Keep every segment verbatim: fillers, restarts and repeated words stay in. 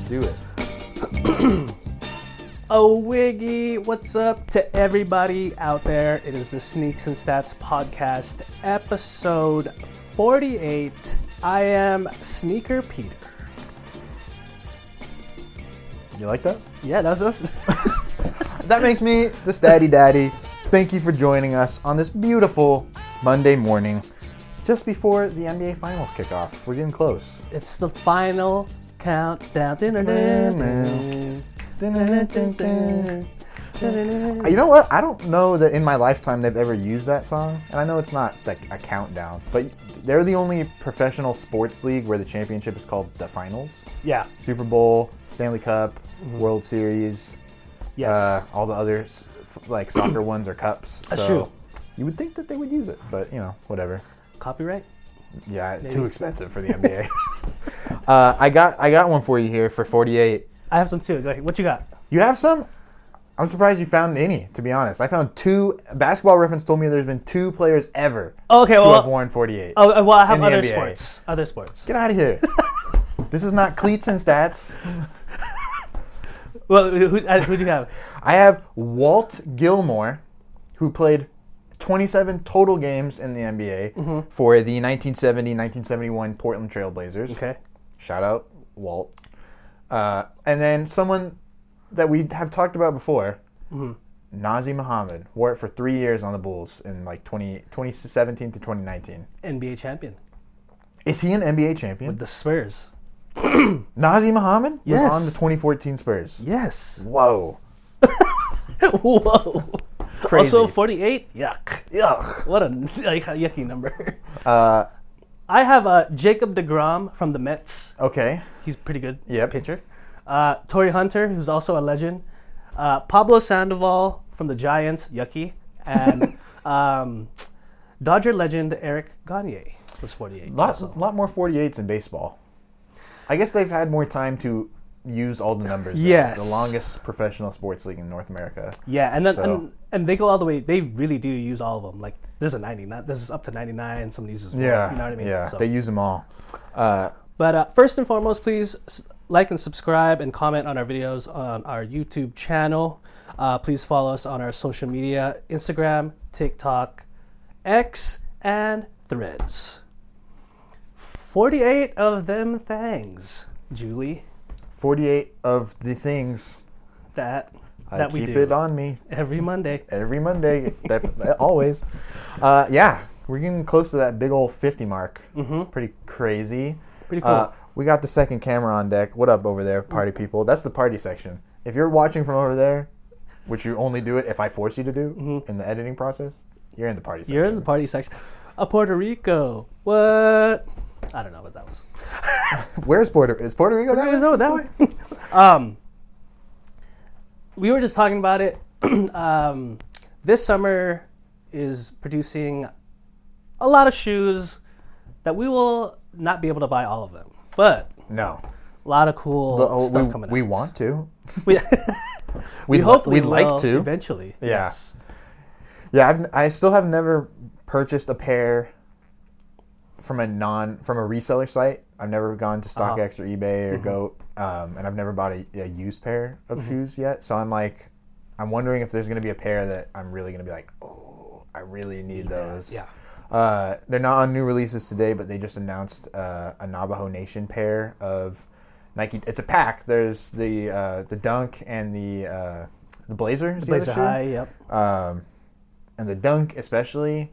do it. Oh, Wiggy, what's up to everybody out there? It is the Sneaks and Stats podcast, episode forty-eight. I am Sneaker Peter. You like that? Yeah, that's us. That makes me the Statty Daddy. Thank you for joining us on this beautiful Monday morning, just before the N B A Finals kick off. We're getting close. It's the final countdown. You know what? I don't know that in my lifetime they've ever used that song. And I know it's not like a countdown, but they're the only professional sports league where the championship is called the Finals. Yeah. Super Bowl, Stanley Cup, mm-hmm. World Series. Yes. Uh, all the other like soccer ones are cups. That's so true. You would think that they would use it, but you know, whatever. Copyright? Yeah, Maybe. Too expensive for the N B A. uh, I got I got one for you here for forty-eight. I have some too. Go ahead. What you got? You have some? I'm surprised you found any, to be honest. I found two. Basketball Reference told me there's been two players ever okay, to well, have worn forty-eight. Oh, well, I have in the other N B A. sports. Other sports. Get out of here. This is not cleats and stats. Well, who who do you have? I have Walt Gilmore, who played twenty-seven total games in the N B A mm-hmm. for the nineteen seventy nineteen seventy-one Portland Trail Blazers. Okay. Shout out, Walt. Uh, and then someone that we have talked about before, mm-hmm. Nazr Mohammed, wore it for three years on the Bulls in like twenty, twenty seventeen to twenty nineteen. N B A champion. Is he an N B A champion? With the Spurs. Nazr Mohammed yes. was on the twenty fourteen Spurs. Yes. Whoa. Whoa. Crazy. Also forty-eight? Yuck. Yuck. What a like, yucky number. Uh, I have uh, Jacob deGrom from the Mets. Okay. He's pretty good yep. pitcher. Uh, Torrey Hunter, who's also a legend. Uh, Pablo Sandoval from the Giants. Yucky. And um, Dodger legend Eric Gagne was forty-eight. Lot, lot more forty-eights in baseball. I guess they've had more time to use all the numbers. Yes. The longest professional sports league in North America. Yeah, and then so. and, and they go all the way. They really do use all of them. Like there's a ninety, not there's up to ninety-nine. Some uses. Yeah, you know what I mean. Yeah, so. They use them all. Uh, but uh, first and foremost, please like and subscribe and comment on our videos on our YouTube channel. Uh, please follow us on our social media: Instagram, TikTok, X, and Threads. Forty-eight of them things, Julie. Forty-eight of the things that I that we keep do it on me every Monday. Every Monday, always. Uh, yeah, we're getting close to that big old fifty mark. Mm-hmm. Pretty crazy. Pretty cool. Uh, we got the second camera on deck. What up over there, party people? That's the party section. If you're watching from over there, which you only do it if I force you to do mm-hmm. in the editing process, you're in the party section. You're in the party section. A Puerto Rico. What? I don't know what that was. Where's Puerto Rico? Is Puerto Rico that way? No, that way. um, we were just talking about it. um, this summer is producing a lot of shoes that we will not be able to buy all of them. But no, a lot of cool the, oh, stuff we, coming we out. We want to. we we hopefully we'd will like to eventually. Yeah. Yes. Yeah, I've, I still have never purchased a pair from a non from a reseller site. I've never gone to StockX uh-huh. or eBay or mm-hmm. Goat, um, and I've never bought a, a used pair of mm-hmm. shoes yet. So I'm like, I'm wondering if there's going to be a pair that I'm really going to be like, oh, I really need yeah. those. Yeah. Uh, they're not on new releases today, but they just announced uh, a Navajo Nation pair of Nike. It's a pack. There's the uh, the Dunk and the uh, the Blazer. The Blazer High. Yep. Um, and the Dunk especially.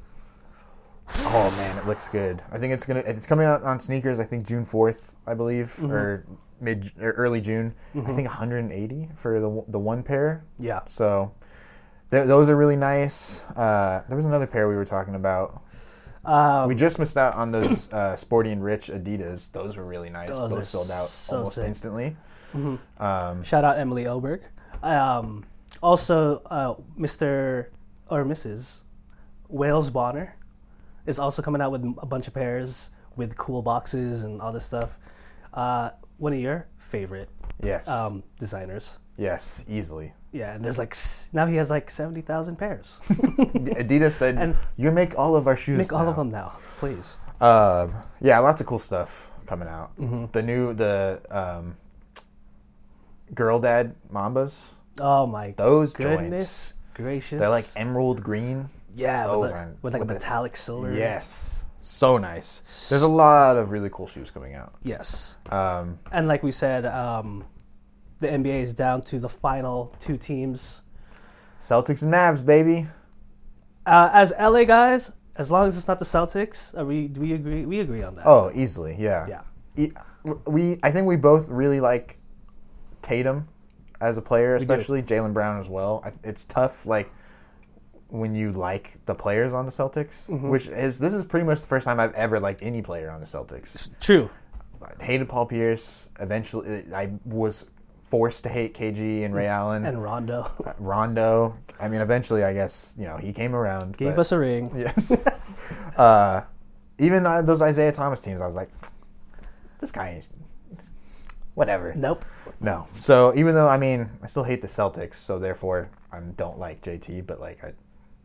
Oh man, it looks good. I think it's gonna. It's coming out on sneakers. I think June fourth, I believe, mm-hmm. or mid or early June. Mm-hmm. I think one hundred eighty for the the one pair. Yeah. So th- those are really nice. Uh, there was another pair we were talking about. Um, we just missed out on those uh, Sporty and Rich Adidas. Those were really nice. Those, those sold out so almost sick. instantly. Mm-hmm. Um, Shout out Emily Oberg. Um, also, uh, Mister or Missus Wales Bonner is also coming out with a bunch of pairs with cool boxes and all this stuff. Uh, one of your favorite yes. um, designers. Yes, easily. Yeah, and there's like, now he has like seventy thousand pairs. Adidas said, and you can make all of our shoes Make now. all of them now, please. Um, yeah, lots of cool stuff coming out. Mm-hmm. The new, the um, Girl Dad Mambas. Oh my Those goodness joints. gracious! They're like emerald green. yeah, those with, the, are- with like with a the- metallic silver. Yes. So nice. There's a lot of really cool shoes coming out. Yes. Um, And like we said, um, the N B A is down to the final two teams. Celtics and Mavs, baby. Uh, as L A guys, as long as it's not the Celtics, are we do we agree? We agree on that. Oh, easily, yeah. Yeah. E- We, I think we both really like Tatum as a player, We do. especially Jaylen Brown as well. I- It's tough, like when you like the players on the Celtics, Mm-hmm. which is this is pretty much the first time I've ever liked any player on the Celtics. True. I hated Paul Pierce. Eventually, I was forced to hate K G and Ray Allen, And Rondo Rondo. I mean, eventually, I guess you know he came around. gave but- us a ring. Yeah. uh, even uh, those Isaiah Thomas teams, I was like, this guy is whatever. Nope. No. So even though I mean, I still hate the Celtics, so therefore I don't like J T, but like I,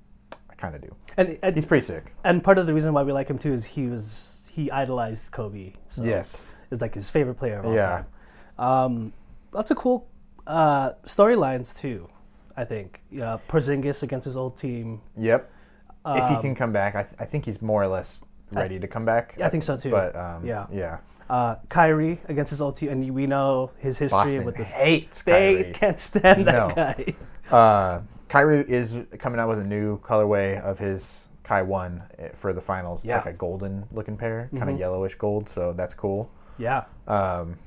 I kind of do. And and, He's pretty sick. and part of the reason why we like him too is he was he idolized Kobe. So Yes. it's like his favorite player of all Yeah. time. Um, lots of cool uh, storylines too. I think yeah, Porzingis against his old team. Yep. if he Um, can come back, I, th- I think he's more or less ready to come back. I think so too. But um, Yeah. yeah. Uh, Kyrie against his old team, and we know his history Boston with this. hates They Kyrie. can't stand that No. guy. Uh, Kyrie is coming out with a new colorway of his Kai One for the finals. It's Yeah. like a golden looking pair, kind of Mhm. yellowish gold, so that's cool. Yeah. Um,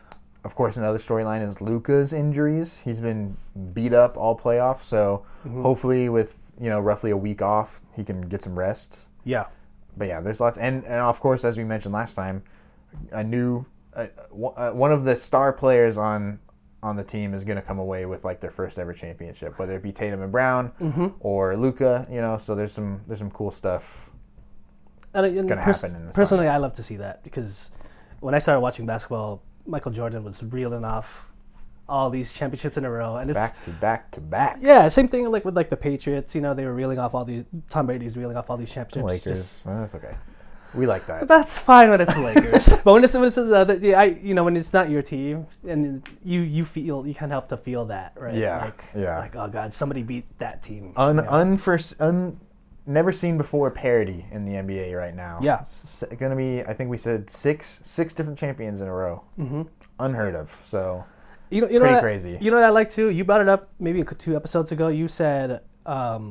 of course, another storyline is Luka's injuries. He's been beat up all playoffs, so Mhm. hopefully with you know roughly a week off, he can get some rest. Yeah. But yeah, there's lots, and and of course, as we mentioned last time, a new uh, w- uh, one of the star players on on the team is going to come away with like their first ever championship, whether it be Tatum and Brown Mm-hmm. or Luka. You know, so there's some there's some cool stuff. And, and Gonna pers- happen in this personally, finals. I love to see that because when I started watching basketball, Michael Jordan was reeling off all these championships in a row, and it's Back to back to back. yeah, same thing like with like the Patriots. You know, they were reeling off all these. Tom Brady's reeling off all these championships. Lakers. Just- Well, that's okay. We like that. That's fine when it's the Lakers, but when it's when it's the other, yeah, I you know when it's not your team and you you feel you can't help to feel that, right? Yeah, like, yeah. Like oh god, somebody beat that team. Un Yeah. unfors- un never seen before parity in the N B A right now. Yeah. It's going to be. I think we said six six different champions in a row. Mm-hmm. Unheard of. So You know, you know pretty what I- crazy. You know what I like too. You brought it up maybe two episodes ago. You said, um,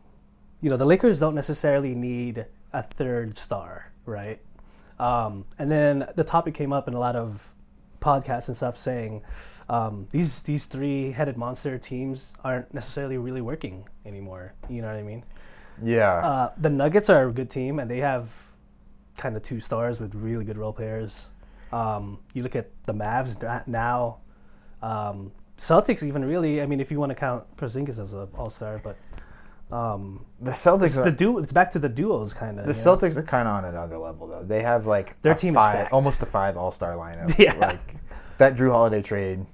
you know, the Lakers don't necessarily need a third star, right? Um, and then the topic came up in a lot of podcasts and stuff saying um, these these three headed monster teams aren't necessarily really working anymore. You know what I mean? yeah. Uh, the Nuggets are a good team, and they have kind of two stars with really good role players. Um, you look at the Mavs na- now, um, Celtics even really. I mean, if you want to count Porzingis as an All Star, but um, the Celtics. it's Are, the du- It's back to the duos kind of. the Celtics are kind of on another level though. They have like Their a team is five, stacked. almost a five All Star lineup. Yeah. Like that Drew Holiday trade.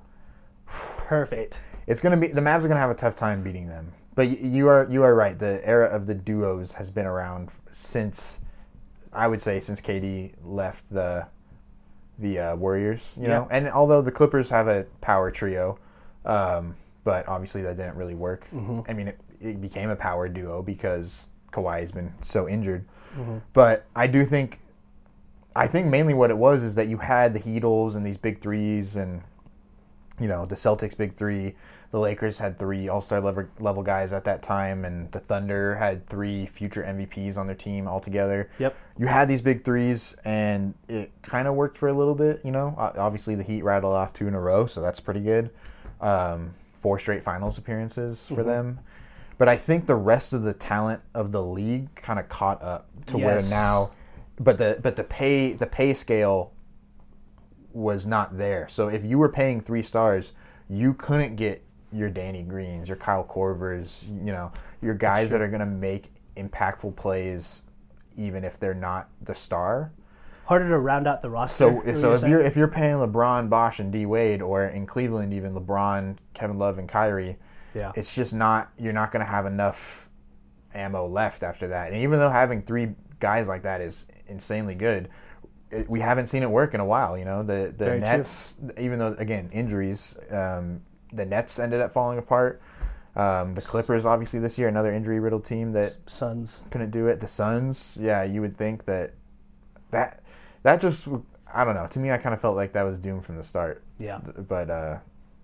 Perfect. It's gonna be the Mavs are gonna have a tough time beating them. But y- you are you are right. The era of the duos has been around since, I would say, since K D left the the uh, Warriors. You know, Yeah. and although the Clippers have a power trio, um, but obviously that didn't really work. Mhm. I mean, it, it became a power duo because Kawhi has been so injured. Mhm. But I do think, I think mainly what it was is that you had the Heatles and these big threes, and you know the Celtics big three. The Lakers had three All-Star level, level guys at that time, and the Thunder had three future M V Ps on their team altogether. Yep. You had these big threes, and it kind of worked for a little bit. You know, O- obviously the Heat rattled off two in a row, so that's pretty good. Um, four straight Finals appearances for Mhm. them. But I think the rest of the talent of the league kind of caught up to Yes. where now, but the but the pay the pay scale was not there. So if you were paying three stars, you couldn't get your Danny Greens, your Kyle Korvers, you know, your guys that are going to make impactful plays, even if they're not the star. Harder to round out the roster. So, what so if saying? you're if you're paying LeBron, Bosh, and D Wade, or in Cleveland even LeBron, Kevin Love, and Kyrie, yeah, it's just not you're not going to have enough ammo left after that. And even though having three guys like that is insanely good, it, we haven't seen it work in a while. You know, the the Very Nets, even though again injuries, um, the Nets ended up falling apart. Um, the Clippers, obviously, this year, another injury-riddled team that Suns couldn't do it. The Suns, yeah, you would think that that that just, I don't know. To me, I kind of felt like that was doomed from the start. Yeah, but uh,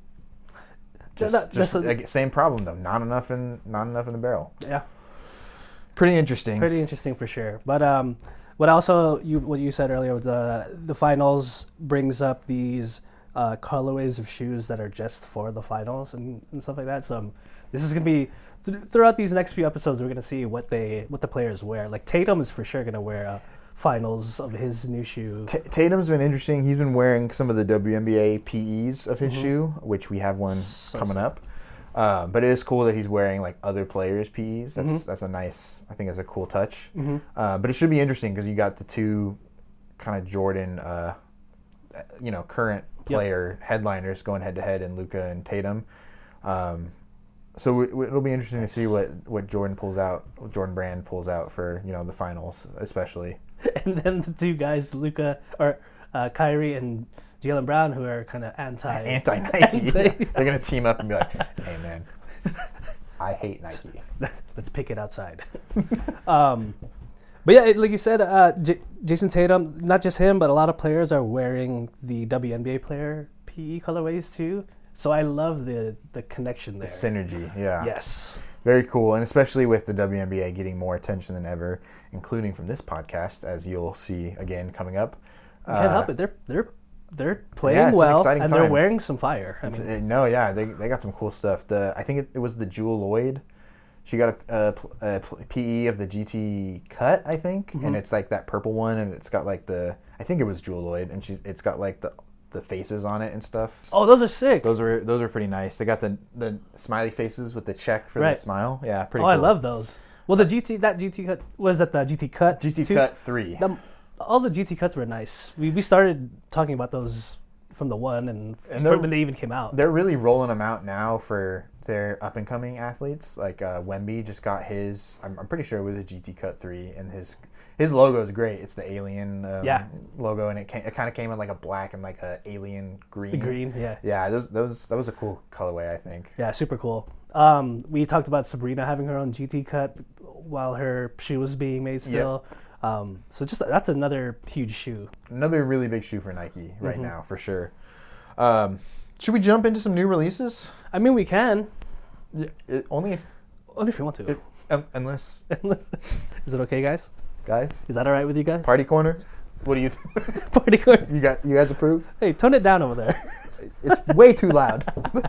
just, that, just a, same problem though. Not enough in not enough in the barrel. Yeah, pretty interesting. Pretty interesting for sure. But um, what also you what you said earlier was the the finals brings up these uh, colorways of shoes that are just for the finals and, and stuff like that. So um, this is gonna be th- throughout these next few episodes. We're gonna see what they what the players wear. Like Tatum is for sure gonna wear a finals of his new shoe. T- Tatum's been interesting. He's been wearing some of the W N B A P Es of his mm-hmm. shoe, which we have one so coming sick. up. Um, but it is cool that he's wearing like other players' P Es. That's mm-hmm. that's a nice. I think that's a cool touch. Mm-hmm. Uh, but it should be interesting because you got the two kind of Jordan, uh, you know, current player yep. headliners going head to head in Luka and Tatum. Um, so it, it'll be interesting nice. to see what, what Jordan pulls out, what Jordan Brand pulls out for you know the finals, especially. And then the two guys, Luka or uh, Kyrie and Jaylen Brown, who are kind of anti anti Nike. They're gonna team up and be like, "Hey man, I hate Nike. Let's pick it outside." um, but yeah, like you said, uh, J- Jason Tatum, not just him, but a lot of players are wearing the W N B A player P E colorways too. So I love the the connection there. The synergy, yeah. Yes. Very cool, and especially with the W N B A getting more attention than ever, including from this podcast, as you'll see again coming up. You can't uh, help it. They're they're they're playing yeah, well, an and time. they're wearing some fire. I mean, it, no, yeah, they they got some cool stuff. The I think it, it was the Jewel Lloyd. She got a, a, a P E of the G T cut, I think, mm-hmm. and it's like that purple one, and it's got like the I think it was Jewel Lloyd, and she it's got like the. the faces on it and stuff. Oh, those are sick. Those are those are pretty nice. They got the the smiley faces with the check for right. the smile. Yeah, pretty oh, cool. I love those. Well, the G T, that G T cut, was that the G T cut? G T too? cut three. The, all the G T cuts were nice. We we started talking about those from the one and, and when they even came out. They're really rolling them out now for their up and coming athletes. Like uh, Wemby just got his. I'm, I'm pretty sure it was a G T cut three, and his his logo is great. It's the alien um, yeah. logo, and it came, it kind of came in like a black and like a alien green. The green, yeah, yeah. Those those that was a cool colorway, I think. Yeah, super cool. Um, we talked about Sabrina having her own G T cut while her shoe was being made still. Yep. Um, so just that's another huge shoe. Another really big shoe for Nike right mm-hmm. now, for sure. Um, should we jump into some new releases? I mean, we can. Yeah, it, only if only if you want to. If, um, unless, is it okay, guys? Guys, is that all right with you guys? Party corner. What do you? Th- Party corner. You got you guys approve? Hey, tone it down over there. It's way too loud.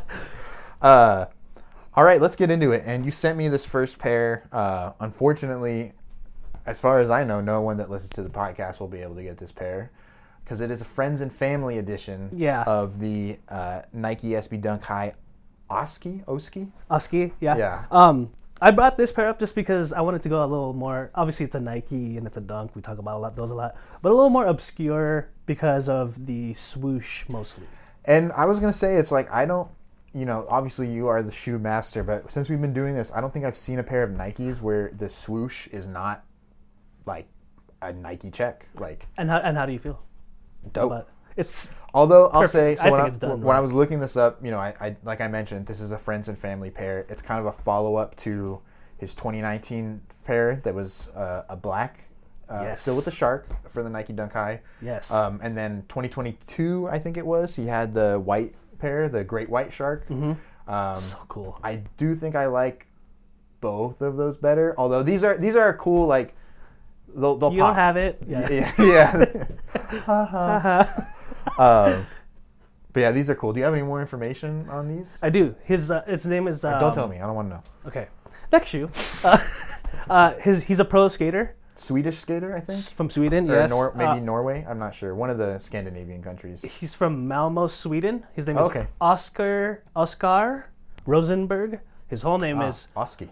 uh, all right, let's get into it. And you sent me this first pair. Uh, unfortunately, as far as I know, no one that listens to the podcast will be able to get this pair because it is a friends and family edition yeah. of the uh, Nike S B Dunk High Oski. Oski. Oski. Yeah. Yeah. Um, I brought this pair up just because I wanted to go a little more. Obviously, it's a Nike and it's a Dunk. We talk about a lot, those a lot, but a little more obscure because of the swoosh mostly. And I was gonna say, it's like I don't, you know, obviously you are the shoe master, but since we've been doing this, I don't think I've seen a pair of Nikes where the swoosh is not like a Nike check. Like, and how and how do you feel? Dope. About it's although I'll perfect. say, so I when think I, it's done, when I was looking this up, you know, I, I like I mentioned, this is a friends and family pair. It's kind of a follow up to his twenty nineteen pair that was uh, a black. Uh, yes. Still with the shark for the Nike Dunk High. Yes. Um, and then twenty twenty-two, I think it was, he had the white pair, the Great White Shark. Mm-hmm. Um, so cool. I do think I like both of those better. Although these are these are cool. Like they'll they'll you pop. don't have it. Yeah. Yeah. yeah. Ha ha. um, but yeah, these are cool. Do you have any more information on these? I do. His uh, its name is. Um, don't tell me. I don't want to know. Okay. Next shoe. Uh, uh, his he's a pro skater. Swedish skater, I think. From Sweden, or yes. Nor- maybe uh, Norway. I'm not sure. One of the Scandinavian countries. He's from Malmo, Sweden. His name oh, is okay. Oscar Oscar Rosenberg. His whole name ah, is Oski.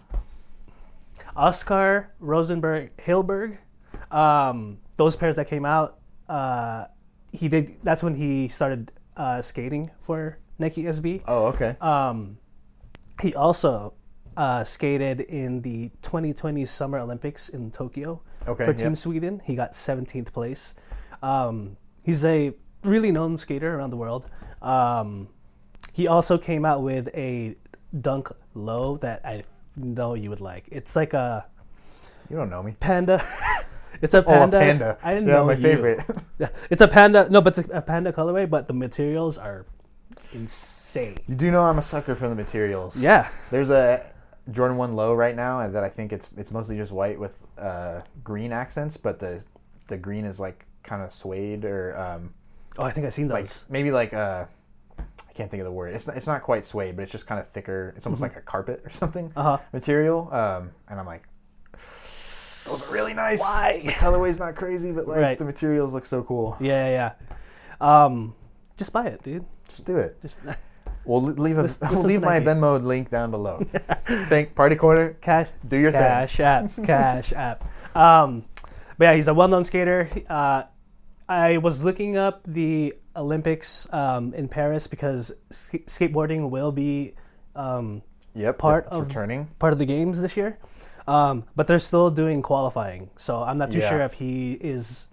Oscar Rosenberg Hilberg. Um, those pairs that came out, uh, he did. That's when he started uh, skating for Nike S B. Oh, okay. Um, he also uh, skated in the twenty twenty Summer Olympics in Tokyo okay, for Team yep. Sweden. He got seventeenth place. Um, he's a really known skater around the world. Um, he also came out with a dunk low that I know you would like. It's like a You don't know me. panda. It's a Oh, a panda. panda. I didn't Yeah, know my you. favorite. Yeah, it's a panda. No, but it's a panda colorway. But the materials are insane. You do know I'm a sucker for the materials. Yeah. There's a Jordan one low right now that I think it's it's mostly just white with uh, green accents, but the the green is like kind of suede or um, Oh, I think I've seen those. like maybe like uh, I can't think of the word. It's not, it's not quite suede, but it's just kind of thicker. It's almost Mm-hmm. like a carpet or something Uh-huh. material. Um, and I'm like, those are really nice. Why? The colorway's not crazy, but like Right. the materials look so cool. Yeah, yeah, yeah. Um, just buy it, dude. Just do it. Just We'll li- leave a Listen- we'll listen leave to my Nike. Venmo link down below. Thank Party Corner. cash. Do your thing. Cash app. Cash app. Um, but yeah, he's a well-known skater. Uh, I was looking up the Olympics um, in Paris because sk- skateboarding will be um, Yep. Part it's of- returning. part of the games this year. Um, but they're still doing qualifying, so I'm not too Yeah. sure if he is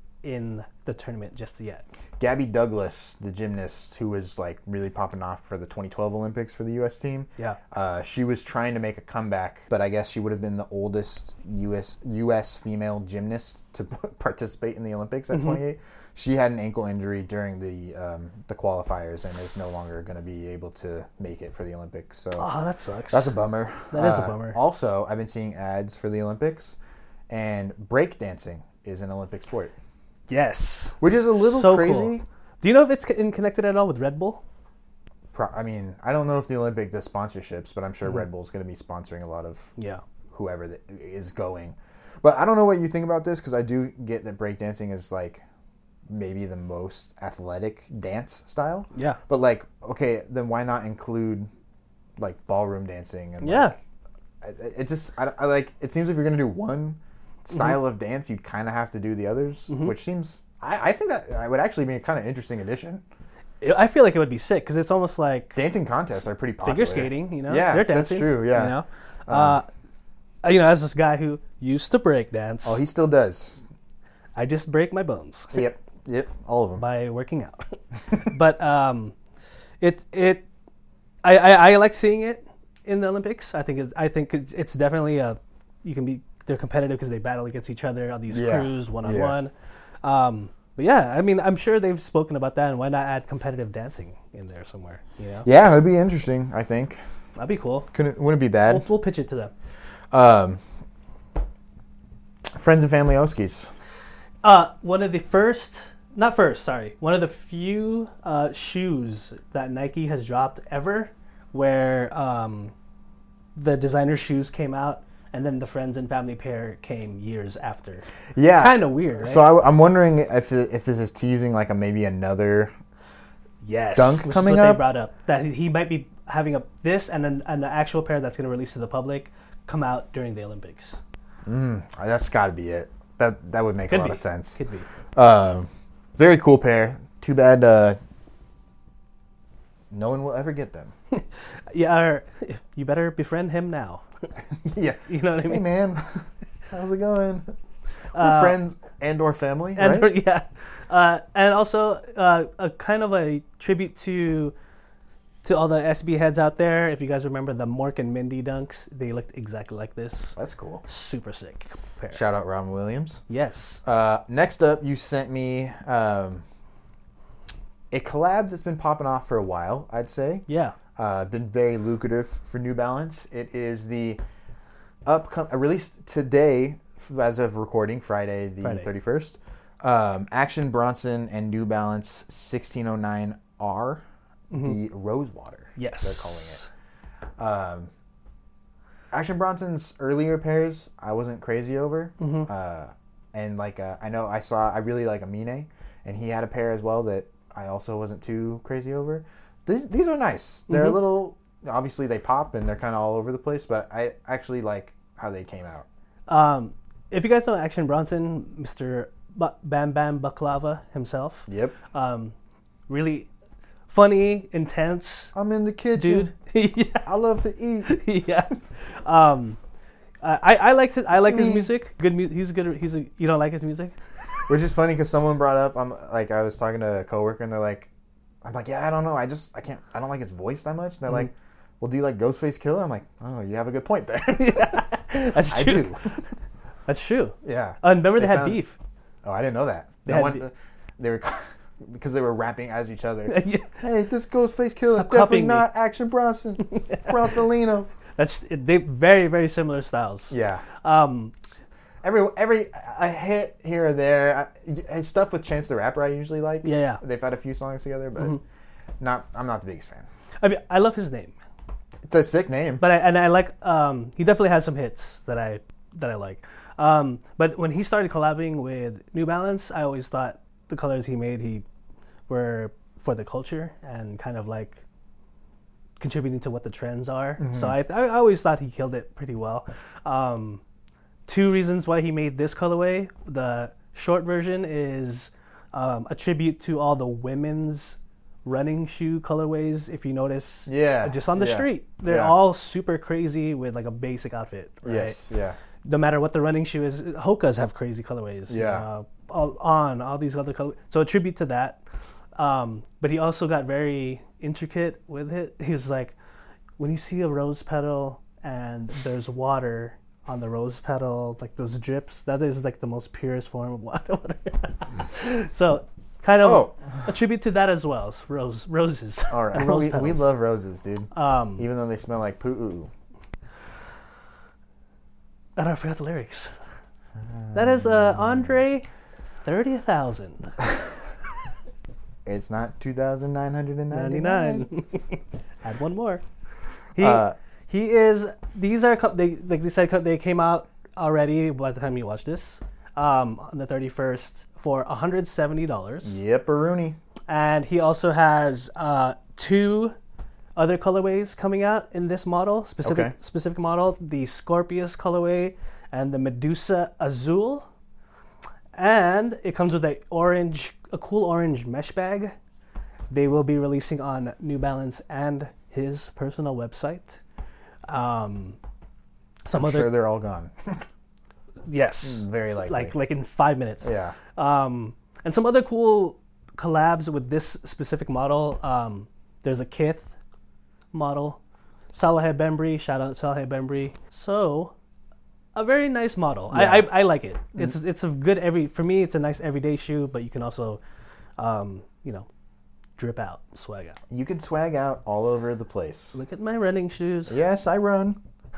in the tournament just yet. Gabby Douglas, the gymnast who was like really popping off for the twenty twelve Olympics for the U S team. Yeah. Uh, she was trying to make a comeback, but I guess she would have been the oldest U S U S female gymnast to participate in the Olympics at Mm-hmm. twenty-eight. She had an ankle injury during the um, the qualifiers and is no longer going to be able to make it for the Olympics. So Oh, that sucks. that's a bummer. That is a Uh, bummer. Also, I've been seeing ads for the Olympics, and breakdancing is an Olympic sport, yes. which is a little So crazy. cool. Do you know if it's in connected at all with Red Bull? Pro- I mean, I don't know if the Olympic does sponsorships, but I'm Mm-hmm. sure Red Bull's going to be sponsoring a lot of Yeah. whoever that is going. But I don't know what you think about this because I do get that breakdancing is like maybe the most athletic dance style. Yeah. But like, okay, then why not include like ballroom dancing and Yeah. like, it, it just I, I like it seems if you're going to do one style Mm-hmm. of dance, you'd kind of have to do the others, which seems I, I think that I would actually be a kind of interesting addition. I feel like it would be sick because it's almost like Dancing contests are pretty popular. figure skating, you know? Yeah, They're that's dancing. true, yeah. You know, uh, you know, as this guy who used to break dance, Oh, he still does. I just break my bones Yep, yep, all of them. by working out. But um, it it I, I I like seeing it in the Olympics. I think it's, I think it's, it's definitely a you can be they're competitive because they battle against each other on these Yeah. crews one on Yeah. one. Um, but yeah, I mean, I'm sure they've spoken about that, and why not add competitive dancing in there somewhere? You know, Yeah, it'd be interesting. I think that'd be cool. couldn't wouldn't be We'll, bad. we'll pitch it to them. Um, friends and family Oskies. Uh, one of the first, not first, sorry, one of the few uh, shoes that Nike has dropped ever, where um, the designer shoes came out, and then the friends and family pair came years after. Yeah, Kind of weird, right? So I, I'm wondering if it, if this is teasing like a maybe another. yes, Dunk which coming is what up? they brought up that he might be having a this and an, and the actual pair that's going to release to the public come out during the Olympics. Mm, that's got to be it. That that would make Could a lot be. of sense. Could be. Um, very cool pair. Too bad uh, no one will ever get them. Yeah, or, you better befriend him now. Yeah. You know what I Hey mean? man, how's it going? We're Uh, friends and or family, And right? yeah, uh, and also uh, a kind of a tribute to to all the S B heads out there. If you guys remember the Mork and Mindy dunks, they looked exactly like this. That's cool. Super sick pair. Shout out Robin Williams. Yes. Uh, next up, you sent me um, a collab that's been popping off for a while, I'd say. Yeah. Uh, been very lucrative for New Balance. It is the upcoming, uh, released today, f- as of recording, Friday the Friday. thirty-first. Um, Action Bronson and New Balance sixteen oh nine R, the Rosewater. Yes. They're calling it. Um, Action Bronson's earlier pairs, I wasn't crazy over. Mm-hmm. Uh, and like uh, I know I saw, I really like Amine, and he had a pair as well that I also wasn't too crazy over. These these are nice. They're Mhm. a little, obviously they pop and they're kind of all over the place, but I actually like how they came out. Um, if you guys know Action Bronson, Mister Ba- Bam Bam Baklava himself, Yep. um, really funny, intense I'm in the kitchen. dude. yeah. I love to eat. yeah. Um, Uh, I I like his, I like his me. music. Good mu- He's a good. He's a. You don't like his music? Which is funny because someone brought up, I'm like, I was talking to a coworker and they're like, I'm like, yeah, I don't know, I just, I can't, I don't like his voice that much. And they're Mm-hmm. like, well, do you like Ghostface Killer? I'm like, oh, you have a good point there. That's I true. do. That's true. Yeah. Uh, remember they, They had sound- beef. Oh, I didn't know that. They No had one, be- they were, because they were rapping as each other. Yeah. Hey, this Ghostface Killer, Stop definitely copying me. not Action Bronson, Bronsolino. That's they very very similar styles. Yeah. Um. Every every a hit here or there. I, stuff with Chance the Rapper I usually like. Yeah. Yeah. They've had a few songs together, but Mhm. not. I'm not the biggest fan. I mean, I love his name, It's a sick name. but I and I like. Um. He definitely has some hits that I that I like. Um. But when he started collabing with New Balance, I always thought the colors he made he were for the culture and kind of like contributing to what the trends are. Mm-hmm. So I I always thought he killed it pretty well. Um. Two reasons why he made this colorway. The short version is um, a tribute to all the women's running shoe colorways. If you notice, Yeah, just on the yeah, street, they're yeah. all super crazy with like a basic outfit. Right? Yes. Yeah. No matter what the running shoe is, Hoka's have crazy colorways. Yeah. Uh, all, on all these other colors. So a tribute to that. Um, but he also got very intricate with it. He was like, when you see a rose petal and there's water on the rose petal, like those drips, that is like the most purest form of water. So kind of Oh. a tribute to that as well. It's rose roses. All right. and rose We, we petals. love roses, dude. Um, Even though they smell like poo. and I forgot the lyrics. That is uh, Andre thirty thousand It's not two thousand nine hundred ninety-nine. ninety-nine. Add one more. He Uh, he is. These are co- they like they said co- they came out already by the time you watch this. Um, on the thirty-first for one hundred seventy dollars, Yep, a Rooney. and he also has uh, two other colorways coming out in this model specific Okay. specific model: the Scorpius colorway and the Medusa Azul. And it comes with a orange, a cool orange mesh bag. They will be releasing on New Balance and his personal website. Um, some I'm other sure they're all gone. yes, Very likely. like like in five minutes. yeah. Um, and some other cool collabs with this specific model. Um, there's a Kith model, Saleh Bembry. Shout out Saleh Bembry. So, a very nice model. Yeah. I, I I like it. It's it's a good every for me. It's a nice everyday shoe, but you can also, um, you know, drip out, swag out. You can swag out all over the place. Look at my running shoes. Yes, I run.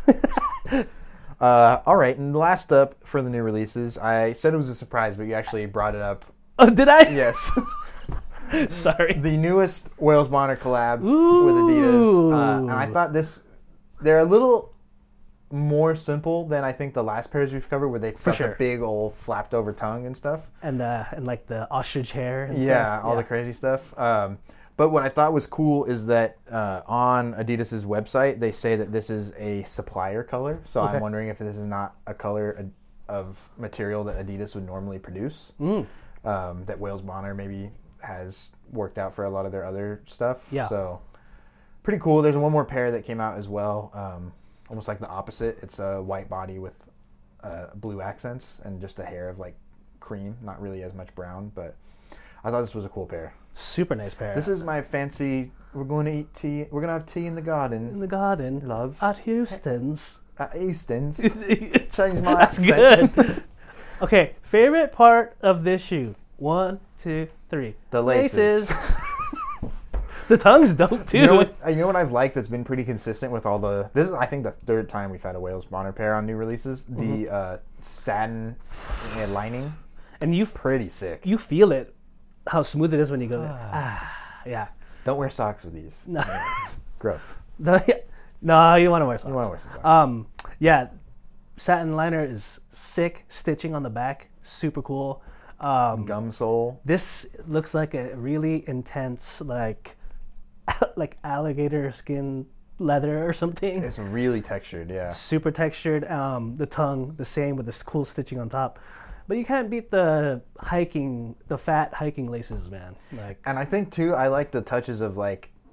uh, all right, and last up for the new releases, I said it was a surprise, but you actually brought it up. Oh, did I? Yes. Sorry. The newest Wales Bonner collab with Adidas. Uh, and I thought this, they're a little more simple than I think the last pairs we've covered, where they've For got sure. the big old flapped over tongue and stuff. And uh, and like the ostrich hair. And Yeah, stuff. all the crazy stuff. Um, but what I thought was cool is that uh, on Adidas's website, they say that this is a supplier color. So Okay. I'm wondering if this is not a color of material that Adidas would normally produce. Mm. Um, that Wales Bonner maybe has worked out for a lot of their other stuff. Yeah. So pretty cool. There's one more pair that came out as well. Um, almost like the opposite. It's a white body with uh, blue accents and just a hair of like cream. Not really as much brown, but I thought this was a cool pair. Super nice pair. This is my fancy. We're going to eat tea. We're going to have tea in the in garden. the garden. Love. At Houston's. At Easton's. That's Change my accent. good. Okay, favorite part of this shoe. One, two, three. The laces. The tongues don't too. You know what? You know what I've liked that's been pretty consistent with all the. This is I think the third time we've had a Wales Bonner pair on new releases. Mm-hmm. The uh, satin uh, lining, And you pretty sick. you feel it, how smooth it is when you go. Ah, yeah. Don't wear socks with these. No, Gross. no, yeah. No, you want to wear socks. You want to wear some socks. Um, yeah, satin liner is sick. Stitching on the back, super cool. Um, Gum sole. this looks like a really intense, like, like alligator skin leather or something. It's really textured. Yeah. Super textured. Um, the tongue the same with this cool stitching on top. But you can't beat the hiking, the fat hiking laces, man. Like, And I think too, I like the touches of like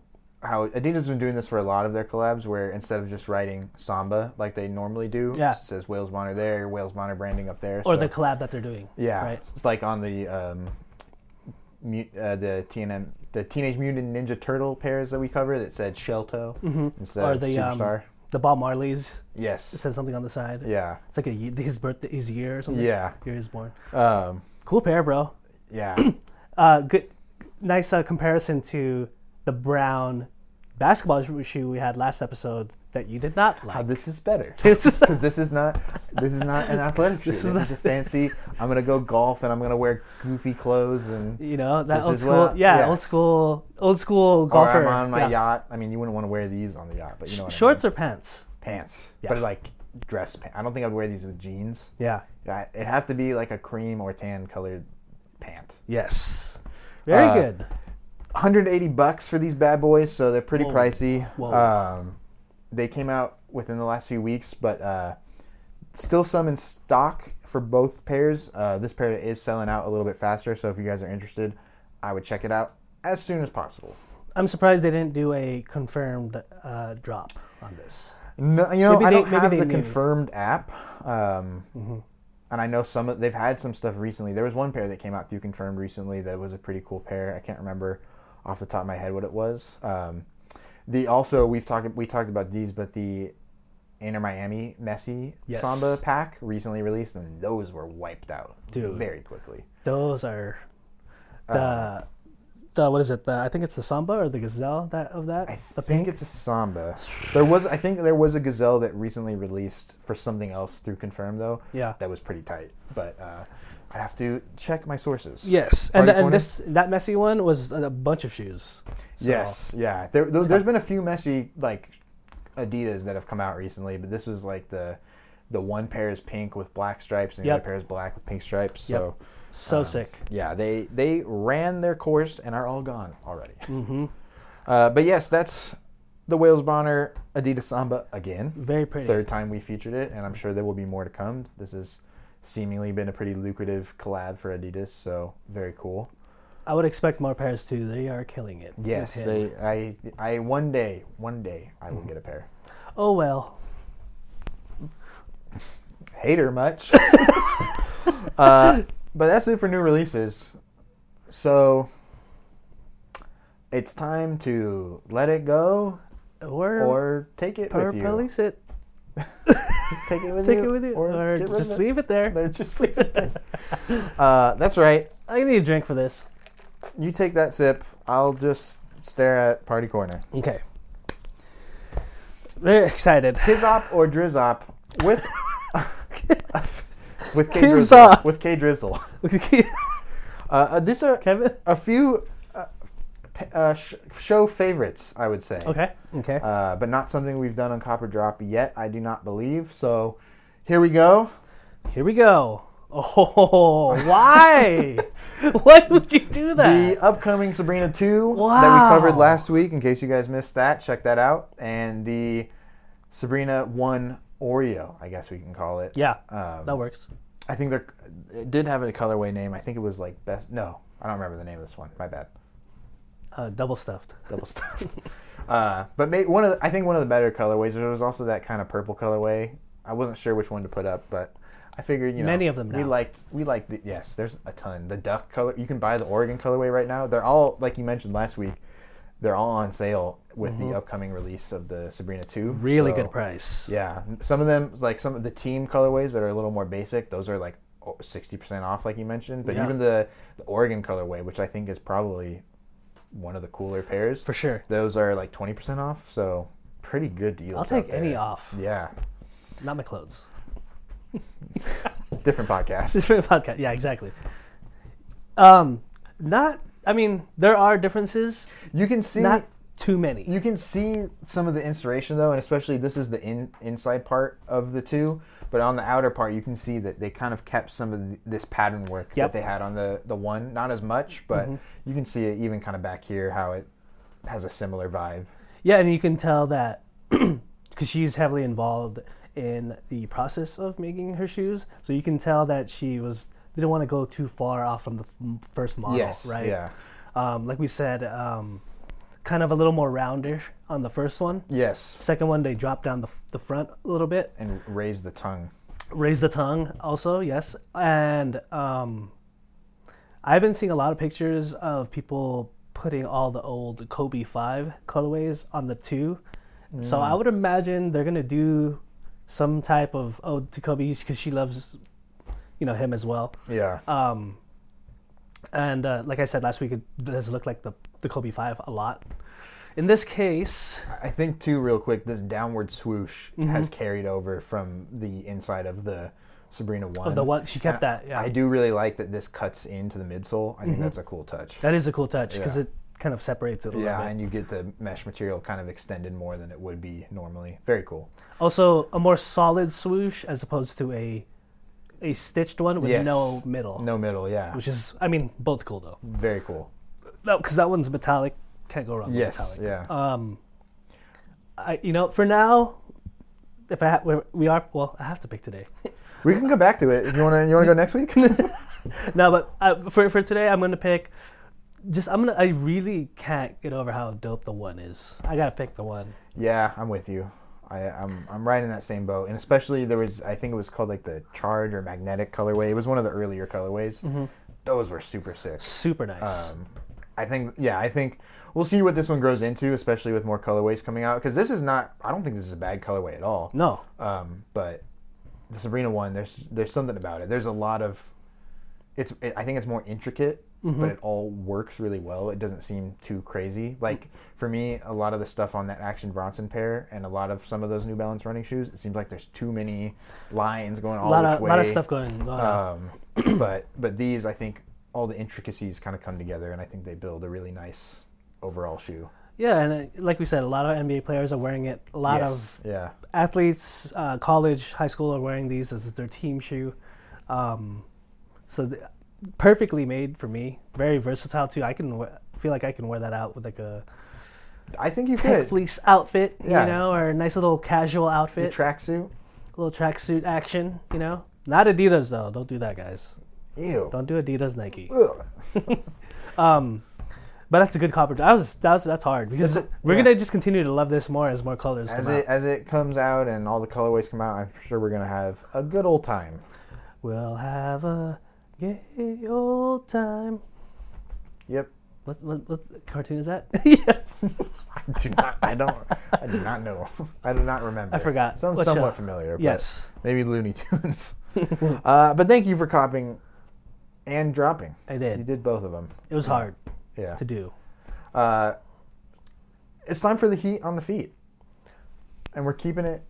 how Adidas has been doing this for a lot of their collabs, where instead of just writing Samba like they normally do, Yeah. it says Wales Bonner there, Wales Bonner branding up there. Or so, the collab that they're doing. yeah, Right. it's like on the um, mu- uh, the T N M, the Teenage Mutant Ninja Turtle pairs that we covered. It said Shell Toe Mm-hmm. instead Or of the Superstar. um, the Bob Marley's. It Yes. says something on the side. Yeah. It's like a ye- his birthday, his year or something. Yeah. Year he was born. Um, Cool pair, bro. yeah. Uh, good, nice uh, comparison to the brown basketball shoe we had last episode that you did not like. How this is better. This is- Because this is not this is not an athletic shoe. This, This is is, a fancy. I'm gonna go golf and I'm gonna wear goofy clothes and You know that This old is school, what- yeah, yes. old school, old school or golfer. I'm on my yeah. yacht. I mean, you wouldn't want to wear these on the yacht, but you know what Shorts I or pants? mean. Pants, Yeah. but like dress pants. I don't think I'd wear these with jeans. Yeah. Yeah, it'd have to be like a cream or tan colored pant. Yes. Very Uh, good. one hundred eighty bucks for these bad boys, so they're pretty Whoa. pricey. Whoa. Um, they came out within the last few weeks, but uh, still some in stock for both pairs. Uh, this pair is selling out a little bit faster, so if you guys are interested, I would check it out as soon as possible. I'm surprised they didn't do a confirmed uh, drop on this. No, you know, Maybe I they- don't maybe have they the knew. confirmed app, um, Mm-hmm. and I know some of, they've had some stuff recently. There was one pair that came out through confirmed recently that was a pretty cool pair. I can't remember off the top of my head what it was. Um, the also we've talked we talked about these, but the Inter Miami Messi Yes. Samba pack recently released, and those were wiped out Dude. very quickly. Those are the Uh, the what is it? The I think it's the Samba or the Gazelle that of that. I the think it's a Samba. There was I think there was a Gazelle that recently released for something else through confirmed though. Yeah. That was pretty tight, but uh, I have to check my sources. Yes, Party and the, and corner? this that messy one was a bunch of shoes. So, Yes, yeah. There, there, there's been a few messy like Adidas that have come out recently, but this was like the the one pair is pink with black stripes, and the Yep. other pair is black with pink stripes. Yep. So so um, sick. yeah, they they ran their course and are all gone already. Mm-hmm. Uh, but yes, that's the Wales Bonner Adidas Samba again. Very pretty. Third time we featured it, and I'm sure there will be more to come. This has seemingly been a pretty lucrative collab for Adidas, so very cool. I would expect more pairs too. They are killing it. with Yes, him. they. I. I. One day. One day, I will get a pair. Oh well. Hater much. uh, but that's it for new releases. So it's time to let it go Or, or take it or with you. release it. Take it with Take you. it with you, or, get rid just of it. leave it there. Or just leave it there. uh, that's right. I need a drink for this. You take that sip. I'll just stare at Party Corner. Okay. Very excited. Kizop or Drizzop with with K Kizop. Drizzle. With K Drizzle. Uh, uh, these are Kevin. a few uh, p- uh, sh- show favorites, I would say. Okay. Okay. Uh, but not something we've done on Copper Drop yet, I do not believe. So here we go. Here we go. Oh, why? Why would you do that? The upcoming Sabrina two that Wow. we covered last week. In case you guys missed that, check that out. And the Sabrina one Oreo, I guess we can call it. Yeah, Um, that works. I think they're, it did have a colorway name. I think it was like best. No, I don't remember the name of this one. My bad. Uh, double stuffed. Double stuffed. uh, but may, one of the, I think one of the better colorways. There was also that kind of purple colorway. I wasn't sure which one to put up, but I figured you know Many of them We now. liked we liked the, yes. There's a ton. The duck color. You can buy the Oregon colorway right now. They're all like you mentioned last week. They're all on sale with the upcoming release of the Sabrina two. Really So, good price. Yeah, some of them, like some of the team colorways that are a little more basic, those are like sixty percent off, like you mentioned. But Yeah. even the, the Oregon colorway, which I think is probably one of the cooler pairs, For sure. those are like twenty percent off. So pretty good deals. I'll take out there. any off. Yeah, Not my clothes. different podcast. Different podcast. Yeah, exactly. Um, not. I mean, there are differences. You can see. Not too many. You can see some of the inspiration though, and especially this is the in, inside part of the two. But on the outer part, you can see that they kind of kept some of the, this pattern work Yep. that they had on the, the one. Not as much, but you can see it even kind of back here how it has a similar vibe. Yeah, and you can tell that because she's heavily involved in the process of making her shoes, so you can tell that she was didn't want to go too far off from the f- first model, Yes, right? yeah. Um, like we said, um, kind of a little more rounder on the first one. Yes. Second one, they drop down the f- the front a little bit. And raise the tongue. Raise the tongue also, yes. And um, I've been seeing a lot of pictures of people putting all the old Kobe five colorways on the two. Mm. So I would imagine they're going to do some type of ode to Kobe because she loves, you know, him as well. Yeah. Um, and uh, like I said last week, it does look like the, the Kobe five a lot. In this case... I think, too, real quick, this downward swoosh mm-hmm. has carried over from the inside of the Sabrina one. Of the one, she kept and that, yeah. I do really like that this cuts into the midsole. I think mm-hmm. that's a cool touch. That is a cool touch because yeah. it kind of separates it a yeah, little bit. Yeah, and you get the mesh material kind of extended more than it would be normally. Very cool. Also, a more solid swoosh as opposed to a a stitched one with yes. no middle. No middle, yeah. Which is, I mean, both cool, though. Very cool. No, because that one's metallic. Can't go wrong yes, with yeah. metallic. Um, I, you know, for now, if I ha- we are, well, I have to pick today. We can come back to it. If you want to, you want to go next week? No, but uh, for for today, I'm gonna pick. Just I'm gonna. I really can't get over how dope the one is. I gotta pick the one. Yeah, I'm with you. I, I'm I'm right in that same boat, and especially there was I think it was called like the Charge or Magnetic colorway. It was one of the earlier colorways. Mm-hmm. Those were super sick. Super nice. Um, I think yeah, I think we'll see what this one grows into, especially with more colorways coming out. Because this is not. I don't think this is a bad colorway at all. No. Um, but the Sabrina one, there's there's something about it. There's a lot of. It's. It, I think it's more intricate. Mm-hmm. But it all works really well. It doesn't seem too crazy. Like, for me, a lot of the stuff on that Action Bronson pair and a lot of some of those New Balance running shoes, it seems like there's too many lines going all a lot which of, way. A lot of stuff going, going um, on. but, but these, I think, all the intricacies kind of come together, and I think they build a really nice overall shoe. Yeah, and uh, like we said, a lot of N B A players are wearing it. A lot yes, of yeah. athletes, uh, college, high school are wearing these as their team shoe. Um, so... The, perfectly made for me. Very versatile too. I can we- feel like I can wear that out with like a I think you tech could fleece outfit, yeah. you know, or a nice little casual outfit. Tracksuit. A little tracksuit action, you know. Not Adidas though. Don't do that, guys. Ew. Don't do Adidas Nike. um, but that's a good copper. That was that was that's hard because it, we're yeah. gonna just continue to love this more as more colors as come it out. as it comes out and all the colorways come out. I'm sure we're gonna have a good old time. We'll have a gay old time. Yep. What what what cartoon is that? Yeah. I do not. I don't. I do not know. I do not remember. I forgot. Sounds What somewhat show? familiar. Yes. But maybe Looney Tunes. uh, but thank you for copying and dropping. I did. You did both of them. It was hard. Yeah. To do. Uh, it's time for the heat on the feet, and we're keeping it.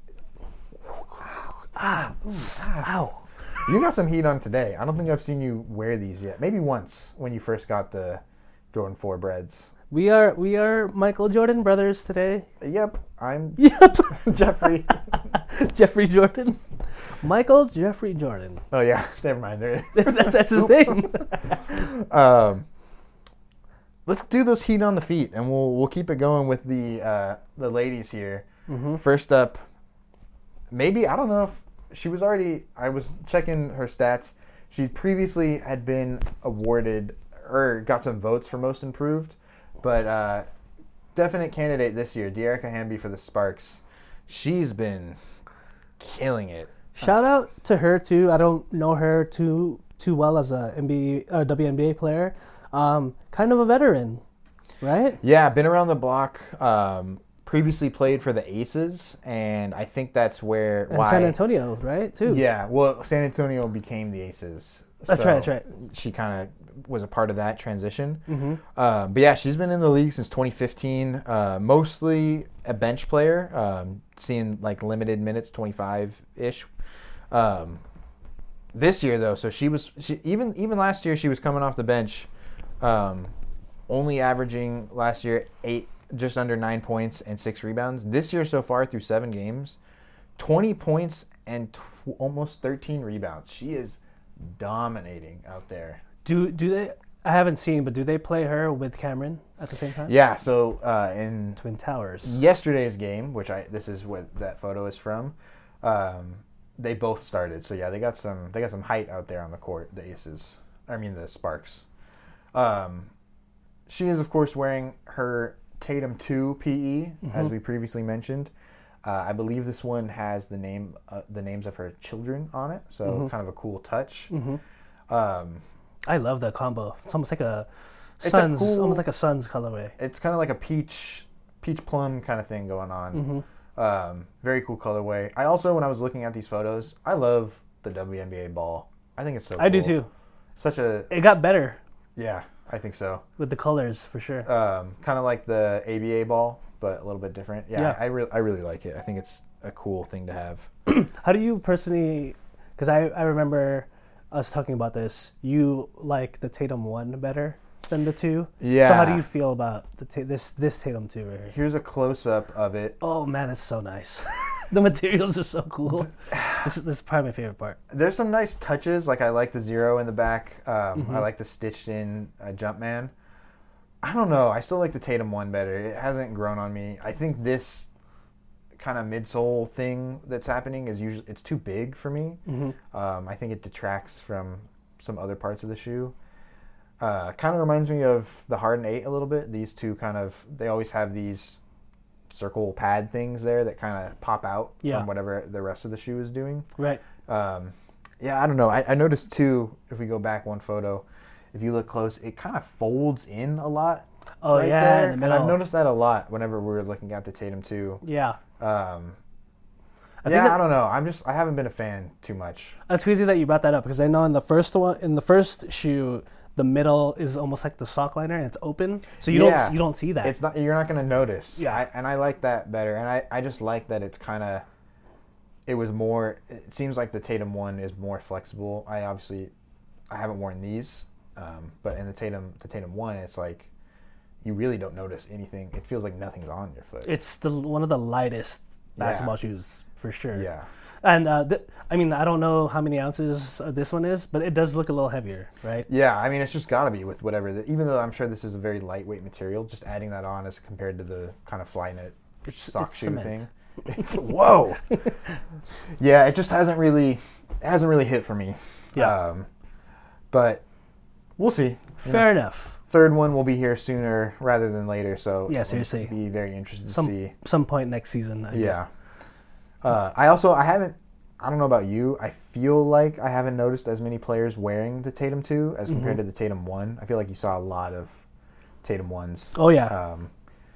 Ah. Ooh, ah. Ow. You got some heat on today. I don't think I've seen you wear these yet. Maybe once when you first got the Jordan four breads. We are we are Michael Jordan brothers today. Yep, I'm Yep. Jeffrey. Jeffrey Jordan. Michael Jeffrey Jordan. Oh yeah, never mind. There. that's, that's his name. um, let's do those heat on the feet, and we'll we'll keep it going with the uh, the ladies here. Mm-hmm. First up, maybe I don't know if. She was already, I was checking her stats. She previously had been awarded, or got some votes for most improved, but uh, definite candidate this year, De'Arica Hamby for the Sparks. She's been killing it. Shout out to her too. I don't know her too too well as a N B A, uh, W N B A player. Um, kind of a veteran, right? Yeah, been around the block. Um, previously played for the Aces, and I think that's where and why San Antonio, right? Too. Yeah, well, San Antonio became the Aces. That's so right. That's right. She kind of was a part of that transition. Mm-hmm. Uh, but yeah, she's been in the league since twenty fifteen. Uh, mostly a bench player, um, seeing like limited minutes, twenty-five ish. Um, this year though, so she was she even even last year she was coming off the bench, um, only averaging last year eight. Just under nine points and six rebounds. This year so far through seven games, twenty points and tw- almost thirteen rebounds. She is dominating out there. Do do they? I haven't seen, but do they play her with Cameron at the same time? Yeah. So uh, in Twin Towers, yesterday's game, which I this is what that photo is from, um, they both started. So yeah, they got some they got some height out there on the court. The Aces, I mean the Sparks. Um, she is of course wearing her Tatum two P E, mm-hmm. as we previously mentioned. Uh, I believe this one has the name, uh, the names of her children on it, so mm-hmm. kind of a cool touch. Mm-hmm. Um, I love the combo. It's almost like a Suns, cool, almost like a Suns colorway. It's kind of like a peach, peach plum kind of thing going on. Mm-hmm. Um, very cool colorway. I also, when I was looking at these photos, I love the W N B A ball. I think it's so. I cool. do too. Such a. It got better. Yeah, I think so. With the colors, for sure. Um, kind of like the A B A ball, but a little bit different. Yeah, yeah. I, I really, I really like it. I think it's a cool thing to have. How do you personally? Because I, I remember us talking about this. You like the Tatum one better than the two. Yeah. So how do you feel about the ta- this this Tatum two right here? Here's a close up of it. Oh man, it's so nice. The materials are so cool. This is this is probably my favorite part. There's some nice touches. Like I like the zero in the back. Um, mm-hmm. I like the stitched in uh, Jumpman. I don't know. I still like the Tatum one better. It hasn't grown on me. I think this kind of midsole thing that's happening is usually it's too big for me. Mm-hmm. Um, I think it detracts from some other parts of the shoe. Uh, kind of reminds me of the Harden eight a little bit. These two kind of they always have these circle pad things there that kind of pop out yeah. from whatever the rest of the shoe is doing. Right. Um, yeah, I don't know. I, I noticed too. If we go back one photo, if you look close, it kind of folds in a lot. Oh right yeah, there. in the And middle. I've noticed that a lot whenever we're looking at the Tatum two. Yeah. Um, I yeah, that, I don't know. I'm just I haven't been a fan too much. That's crazy that you brought that up because I know in the first one, in the first shoe, the middle is almost like the sock liner and it's open, so you yeah. don't you don't see that. It's not you're not going to notice. Yeah, I, and I like that better. And I, I just like that it's kind of it was more. It seems like the Tatum one is more flexible. I obviously I haven't worn these, um, but in the Tatum the Tatum one, it's like you really don't notice anything. It feels like nothing's on your foot. It's the one of the lightest basketball yeah. shoes for sure. Yeah. And uh, th- I mean, I don't know how many ounces uh, this one is, but it does look a little heavier, right? Yeah, I mean, it's just got to be with whatever. The, even though I'm sure this is a very lightweight material, just adding that on as compared to the kind of Flyknit it's, sock it's shoe cement. thing. It's whoa. Yeah, it just hasn't really, it hasn't really hit for me. Yeah. Um, but we'll see. Fair you know, enough. Third one will be here sooner rather than later, so yeah, seriously, be very interested to some, see some point next season. I yeah. Uh, I also I haven't. I don't know about you. I feel like I haven't noticed as many players wearing the Tatum two as compared mm-hmm. to the Tatum one. I feel like you saw a lot of Tatum ones. Oh yeah. Um,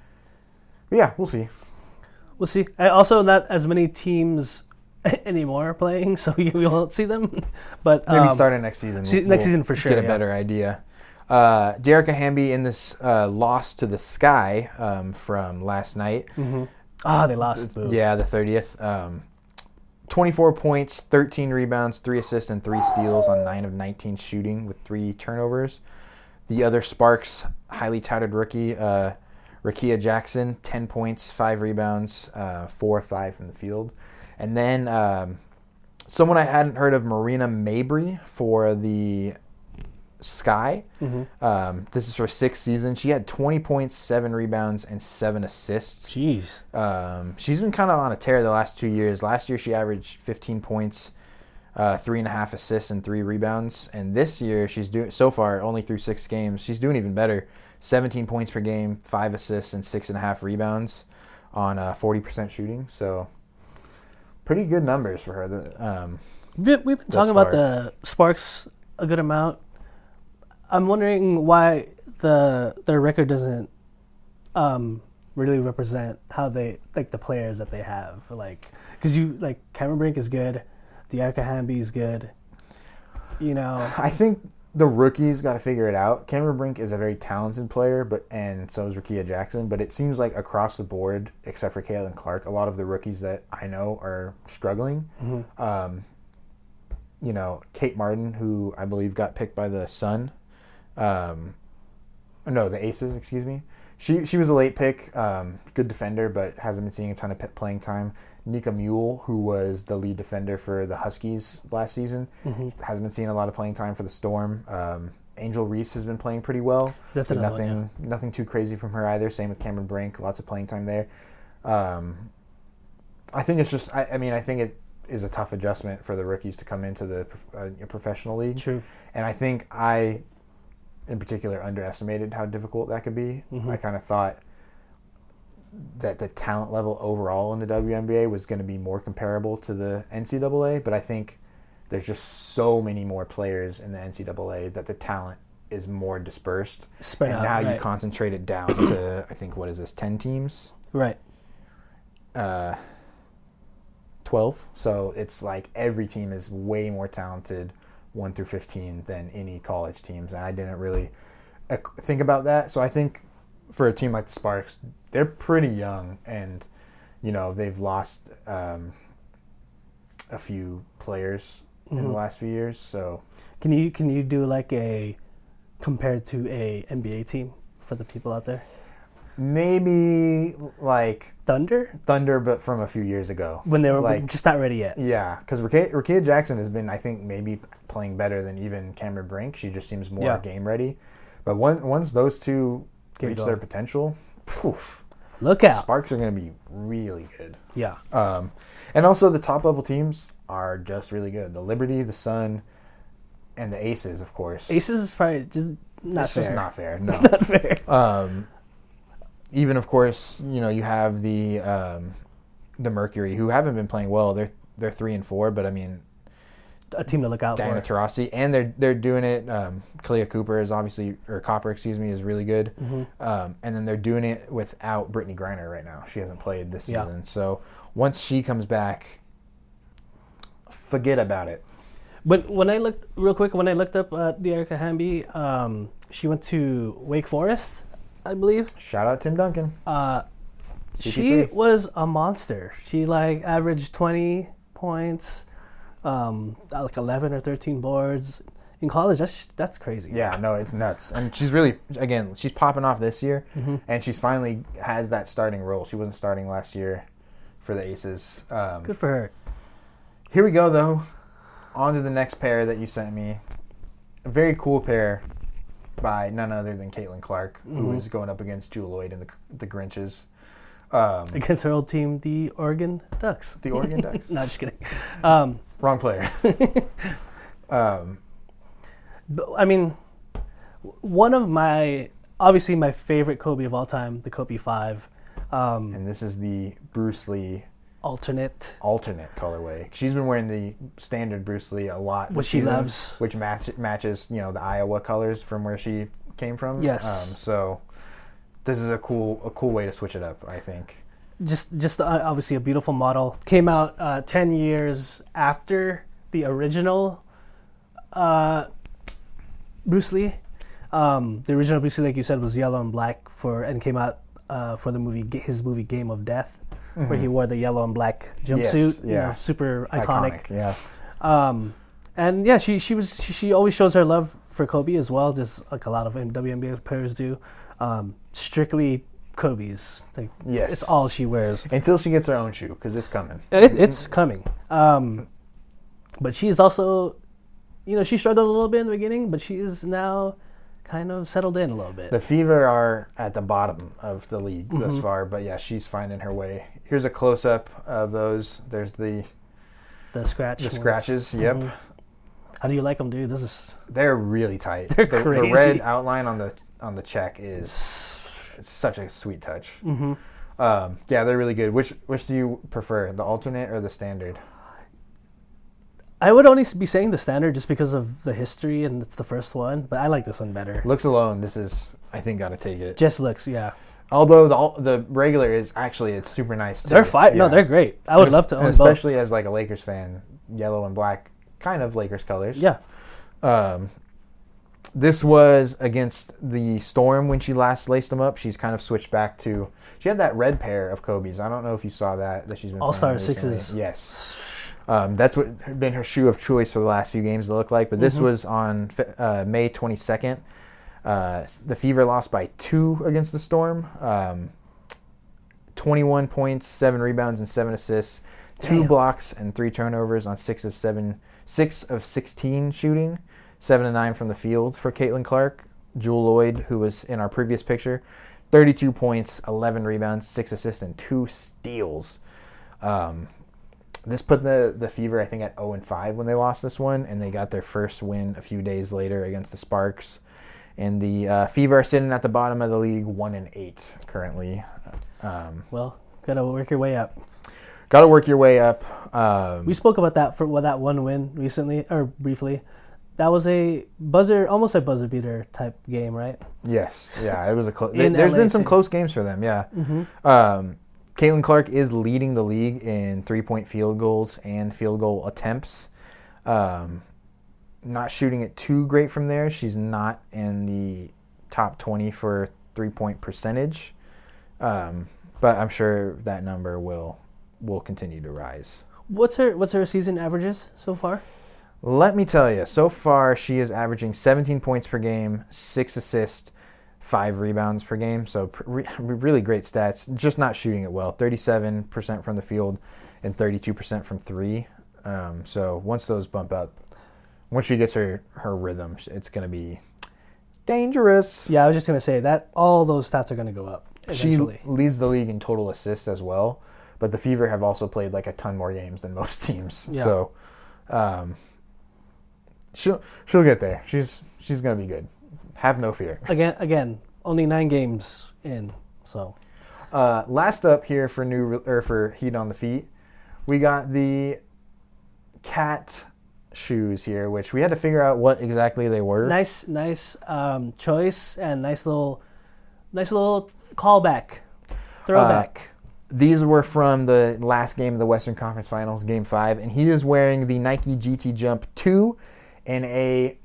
but yeah, we'll see. We'll see. I also not as many teams anymore playing, so we won't see them. But maybe um, starting next season. We'll, next season for sure. Get a yeah. better idea. Uh, Dearica Hamby in this uh, loss to the Sky um, from last night. Mm-hmm. Ah, oh, they lost. Boo. Yeah, the thirtieth. Um, twenty-four points, thirteen rebounds, three assists, and three steals on nine of nineteen shooting with three turnovers. The other Sparks highly touted rookie, uh, Rakia Jackson, ten points, five rebounds, uh, four or five from the field. And then um, someone I hadn't heard of, Marina Mabry for the Sky. Mm-hmm. Um, this is her sixth season. She had twenty points, seven rebounds, and seven assists. Jeez. Um, she's been kind of on a tear the last two years. Last year she averaged fifteen points, uh, three and a half assists, and three rebounds. And this year she's doing so far only through six games. She's doing even better. seventeen points per game, five assists, and six and a half rebounds on uh, forty percent shooting. So pretty good numbers for her. The, um, We've been talking far. about the Sparks a good amount. I'm wondering why the their record doesn't um, really represent how they like the players that they have. Like, because you like Cameron Brink is good, Dearica Hamby is good. You know, I think the rookies got to figure it out. Cameron Brink is a very talented player, but and so is Rakia Jackson. But it seems like across the board, except for Caitlin Clark, a lot of the rookies that I know are struggling. Mm-hmm. Um, you know, Kate Martin, who I believe got picked by the Sun. Um, no, the Aces, excuse me. She she was a late pick, um, good defender, but hasn't been seeing a ton of playing time. Nika Mule, who was the lead defender for the Huskies last season, mm-hmm. hasn't been seeing a lot of playing time for the Storm. Um, Angel Reese has been playing pretty well. That's but another nothing one, yeah. nothing too crazy from her either. Same with Cameron Brink, lots of playing time there. Um, I think it's just, I, I mean, I think it is a tough adjustment for the rookies to come into the uh, professional league. True. And I think I, in particular, underestimated how difficult that could be. Mm-hmm. I kind of thought that the talent level overall in the W N B A was going to be more comparable to the N C double A, but I think there's just so many more players in the N C double A that the talent is more dispersed. Spread and out, now right. you concentrate it down to, I think, what is this, ten teams? Right. Uh, twelve. So it's like every team is way more talented, one through fifteen, than any college teams. And I didn't really uh, think about that. So I think for a team like the Sparks, they're pretty young, and you know they've lost um, a few players mm-hmm. in the last few years. So can you can you do like a compared to a N B A team for the people out there? Maybe like Thunder, Thunder, but from a few years ago when they were like, just not ready yet. Yeah, because Rickea Jackson has been, I think, maybe playing better than even Cameron Brink. She just seems more yeah. game ready. But one, once those two Get reach going. their potential, poof, look out. Sparks are going to be really good. Yeah. Um, and also the top level teams are just really good. The Liberty, the Sun, and the Aces, of course. Aces is probably just not it's fair. just not fair. No. It's not fair. Um, even of course, you know, you have the um, the Mercury, who haven't been playing well. They're they're three and four, but I mean, a team to look out Diana for. Taurasi, and they're they're doing it. Um, Kalia Cooper is obviously, or Copper, excuse me, is really good. Mm-hmm. Um, and then they're doing it without Brittany Griner right now. She hasn't played this Yeah. season, so once she comes back, forget about it. But when I looked real quick, when I looked up uh, Dearica Hamby, um, she went to Wake Forest, I believe. Shout out Tim Duncan. Uh, C P she three. was a monster. She like averaged twenty points, um, like eleven or thirteen boards in college. That's that's crazy. Yeah, no, it's nuts. And she's really, again, she's popping off this year, Mm-hmm. and she's finally has that starting role. She wasn't starting last year for the Aces. Um, Good for her. Here we go, though. On to the next pair that you sent me. A very cool pair by none other than Caitlin Clark, Mm-hmm. who is going up against Jewel Lloyd and the, the Grinches. Um, Against her old team, the Oregon Ducks. the Oregon Ducks. No, just kidding. Um, Wrong player. um, but, I mean, one of my, obviously my favorite Kobe of all time, the Kobe five. Um, and this is the Bruce Lee alternate. alternate colorway. She's been wearing the standard Bruce Lee a lot. What this she season, loves. which match, matches, you know, the Iowa colors from where she came from. Yes. Um, so this is a cool a cool way to switch it up, I think. Just, just uh, obviously a beautiful model. Came out uh, ten years after the original uh, Bruce Lee. Um, the original Bruce Lee, like you said, was yellow and black for, and came out uh, for the movie, his movie Game of Death, mm-hmm. where he wore the yellow and black jumpsuit. Yes, you yeah. know, super iconic. iconic yeah. Um, and yeah, she she was she, she always shows her love for Kobe as well, just like a lot of W N B A players do. Um, strictly Kobe's. Like, Yes. it's all she wears. Until she gets her own shoe, because it's coming. It, it's coming. Um, but she is also, you know, she struggled a little bit in the beginning, but she is now kind of settled in a little bit. The Fever are at the bottom of the league Mm-hmm. thus far, but yeah, she's finding her way. Here's a close-up of those. There's the The scratch. the ones. scratches. Yep. Mhm. How do you like them, dude? This is They're really tight. They're the, crazy. The red outline on the on the check is it's such a sweet touch. mm-hmm. Um, yeah, they're really good. Which which do you prefer, the alternate or the standard? I would only be saying the standard just because of the history and it's the first one, but I like this one better. Looks alone, this is, I think, got to take it. Just looks, yeah. Although the al- the regular is actually, it's super nice too. They're fine. No, Yeah. they're great. I would And love es- to and own both. especially as like a Lakers fan, yellow and black, kind of Lakers colors. Yeah. Um, this was against the Storm when she last laced them up. She's kind of switched back to. She had that red pair of Kobe's. I don't know if you saw that that she's been All-Star playing recently. sixes. Yes, um, that's what had been her shoe of choice for the last few games to look like. But this Mm-hmm. was on uh, May twenty-second. Uh, the Fever lost by two against the Storm. Um, twenty-one points, seven rebounds, and seven assists. Two Damn. blocks and three turnovers on six of seven, six of sixteen shooting, seven and nine from the field for Caitlin Clark. Jewel Lloyd, who was in our previous picture, thirty-two points, eleven rebounds, six assists, and two steals. Um, this put the the Fever, I think, at oh and five when they lost this one, and they got their first win a few days later against the Sparks. And the uh, Fever are sitting at the bottom of the league, one and eight currently. Um, Well, gotta work your way up. Got to work your way up. Um, We spoke about that for well, that one win recently, or briefly. That was a buzzer, almost a buzzer beater type game, right? yes, yeah, it was a close. In There's L A been some too. close games for them. Yeah. Mm-hmm. Um, Caitlin Clark is leading the league in three-point field goals and field goal attempts. Um, not shooting it too great from there. She's not in the top twenty for three-point percentage, um, but I'm sure that number will will continue to rise. What's her What's her season averages so far? Let me tell you, so far she is averaging seventeen points per game, six assists, five rebounds per game. So re- really great stats. Just not shooting it well. thirty-seven percent from the field and thirty-two percent from three. Um, so once those bump up, once she gets her, her rhythm, it's going to be dangerous. Yeah, I was just gonna say that all those stats are gonna go up eventually. She leads the league in total assists as well. But the Fever have also played like a ton more games than most teams. Yeah. So um, she'll she'll get there. She's she's gonna be good. Have no fear. Again, again, only nine games in, so Uh, last up here for new or for Heat on the Feet, we got the cat shoes here, which we had to figure out what exactly they were. nice, nice um, choice and nice little, nice little callback, throwback. These were from the last game of the Western Conference Finals, Game Five, and he is wearing the Nike G T Jump two in a,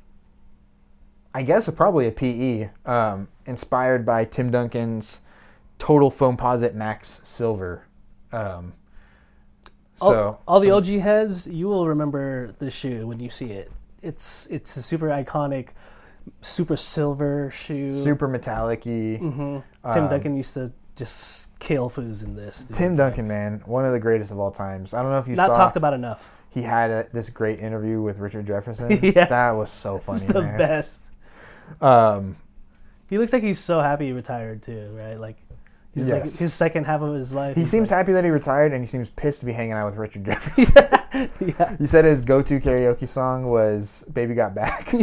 I guess, probably a P E, um, inspired by Tim Duncan's Total Foamposite Max Silver. Um, all, so all the some- O G heads, you will remember the shoe when you see it. It's it's a super iconic, super silver shoe. super metallic-y. hmm Tim um, Duncan used to just kill foos in this. dude. Tim Duncan, man, one of the greatest of all times. I don't know if you Not saw. talked about enough. He had a, this great interview with Richard Jefferson. Yeah. That was so funny, It's the man. best. Um, He looks like he's so happy he retired too, right? Like he's like Yes. his second half of his life. he he's seems like, happy that he retired, and he seems pissed to be hanging out with Richard Jefferson. yeah. He said his go-to karaoke song was "Baby Got Back."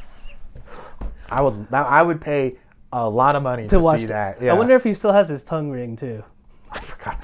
I would, I would pay a lot of money to, to watch see that. that. Yeah. I wonder if he still has his tongue ring too. I forgot.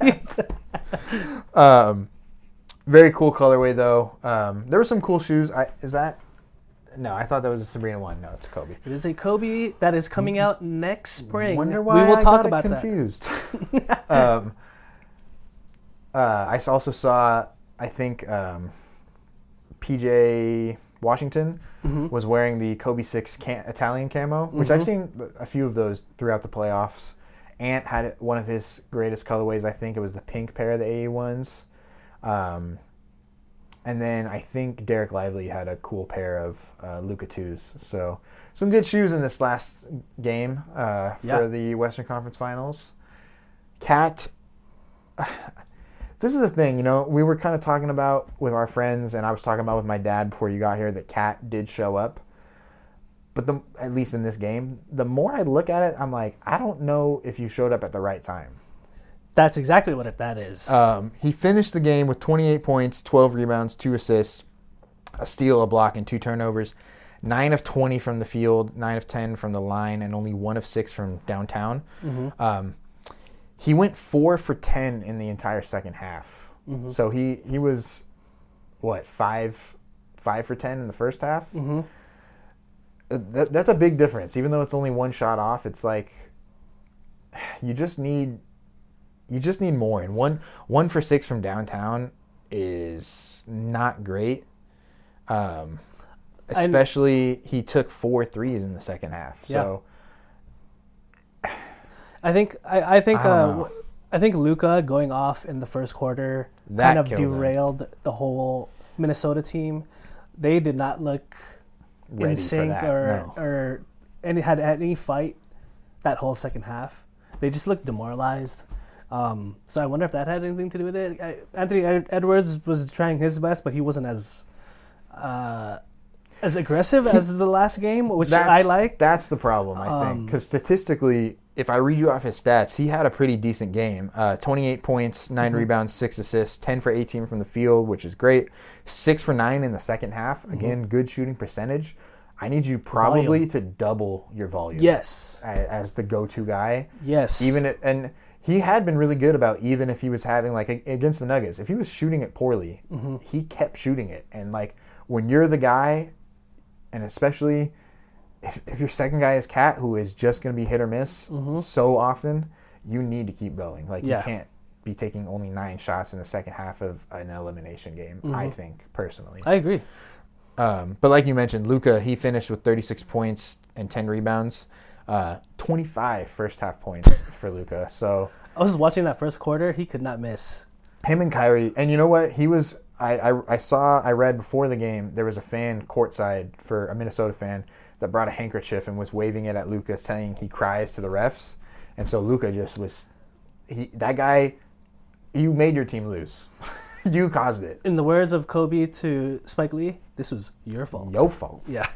Um, very cool colorway though. Um, there were some cool shoes. I, is that? No, I thought that was a Sabrina one. No, it's a Kobe. It is a Kobe that is coming out next spring. Wonder why we will I talk got it about confused. um, uh, I also saw. I think um, P J Washington Mhm. was wearing the Kobe six cam- Italian camo, which I've Mhm. seen a few of those throughout the playoffs. Ant had one of his greatest colorways. I think it was the pink pair of the A E ones. Um, and then I think Derek Lively had a cool pair of uh, Luka twos. So some good shoes in this last game uh, for Yeah. the Western Conference Finals. Cat, this is the thing, you know, we were kind of talking about with our friends, and I was talking about with my dad before you got here, that Cat did show up. But the, at least in this game, the more I look at it, I'm like, I don't know if you showed up at the right time. That's exactly what it, that is. Um, he finished the game with twenty-eight points, twelve rebounds, two assists, a steal, a block, and two turnovers. nine of twenty from the field, nine of ten from the line, and only one of six from downtown. Mhm. Um, he went four for ten in the entire second half. Mhm. So he, he was, what, five, five for ten in the first half? hmm That, that's a big difference. Even though it's only one shot off, it's like you just need you just need more. And one one for six from downtown is not great. Um, especially he took four threes in the second half. So I think I, I think I don't uh, know. w- I think Luka going off in the first quarter That kind of killed them. derailed the whole Minnesota team. They did not look ready in for sync that. or No. or any had any fight that whole second half. They just looked demoralized. Um, so I wonder if that had anything to do with it. I, Anthony Ed- Edwards was trying his best, but he wasn't as uh, as aggressive as the last game, which That's, I liked. That's the problem, I think, Um, because statistically, if I read you off his stats, he had a pretty decent game. Uh, twenty-eight points, nine Mhm. rebounds, six assists, ten for eighteen from the field, which is great. Six for nine in the second half. Again, good shooting percentage. I need you probably Volume. to double your volume. Yes, a- as the go-to guy. yes. Even it, and he had been really good about, even if he was having, like, against the Nuggets, if he was shooting it poorly, mm-hmm. he kept shooting it. And, like, when you're the guy, and especially if, if your second guy is Cat, who is just going to be hit or miss mm-hmm. so often, you need to keep going. Like, yeah. you can't be taking only nine shots in the second half of an elimination game, mm-hmm. I think, personally. I agree. Um, but like you mentioned, Luka, he finished with thirty-six points and ten rebounds. Uh, twenty-five first half points for Luka. So I was watching that first quarter. He could not miss. Him and Kyrie. And you know what? He was, I, I, I saw, I read before the game, there was a fan courtside for a Minnesota fan that brought a handkerchief and was waving it at Luka, saying he cries to the refs. And so Luka just was, he that guy, you made your team lose. You caused it. In the words of Kobe to Spike Lee, this was your fault. Your fault. Yeah.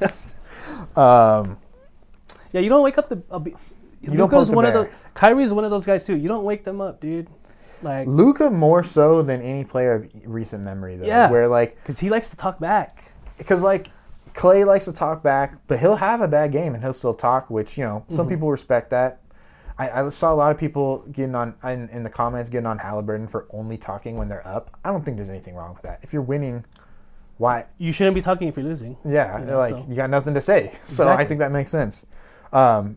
um, yeah, you don't wake up the. Uh, be, you don't poke the one bear. of those. Kyrie's one of those guys too. You don't wake them up, dude. Like Luka more so than any player of recent memory, though. Yeah. Where like, because he likes to talk back. Because like Clay likes to talk back, but he'll have a bad game and he'll still talk, which you know some mm-hmm. people respect that. I, I saw a lot of people getting on in, in the comments getting on Halliburton for only talking when they're up. I don't think there's anything wrong with that. If you're winning, why? You shouldn't be talking if you're losing. Yeah, you know, like so. You got nothing to say. So exactly. I think that makes sense. Um,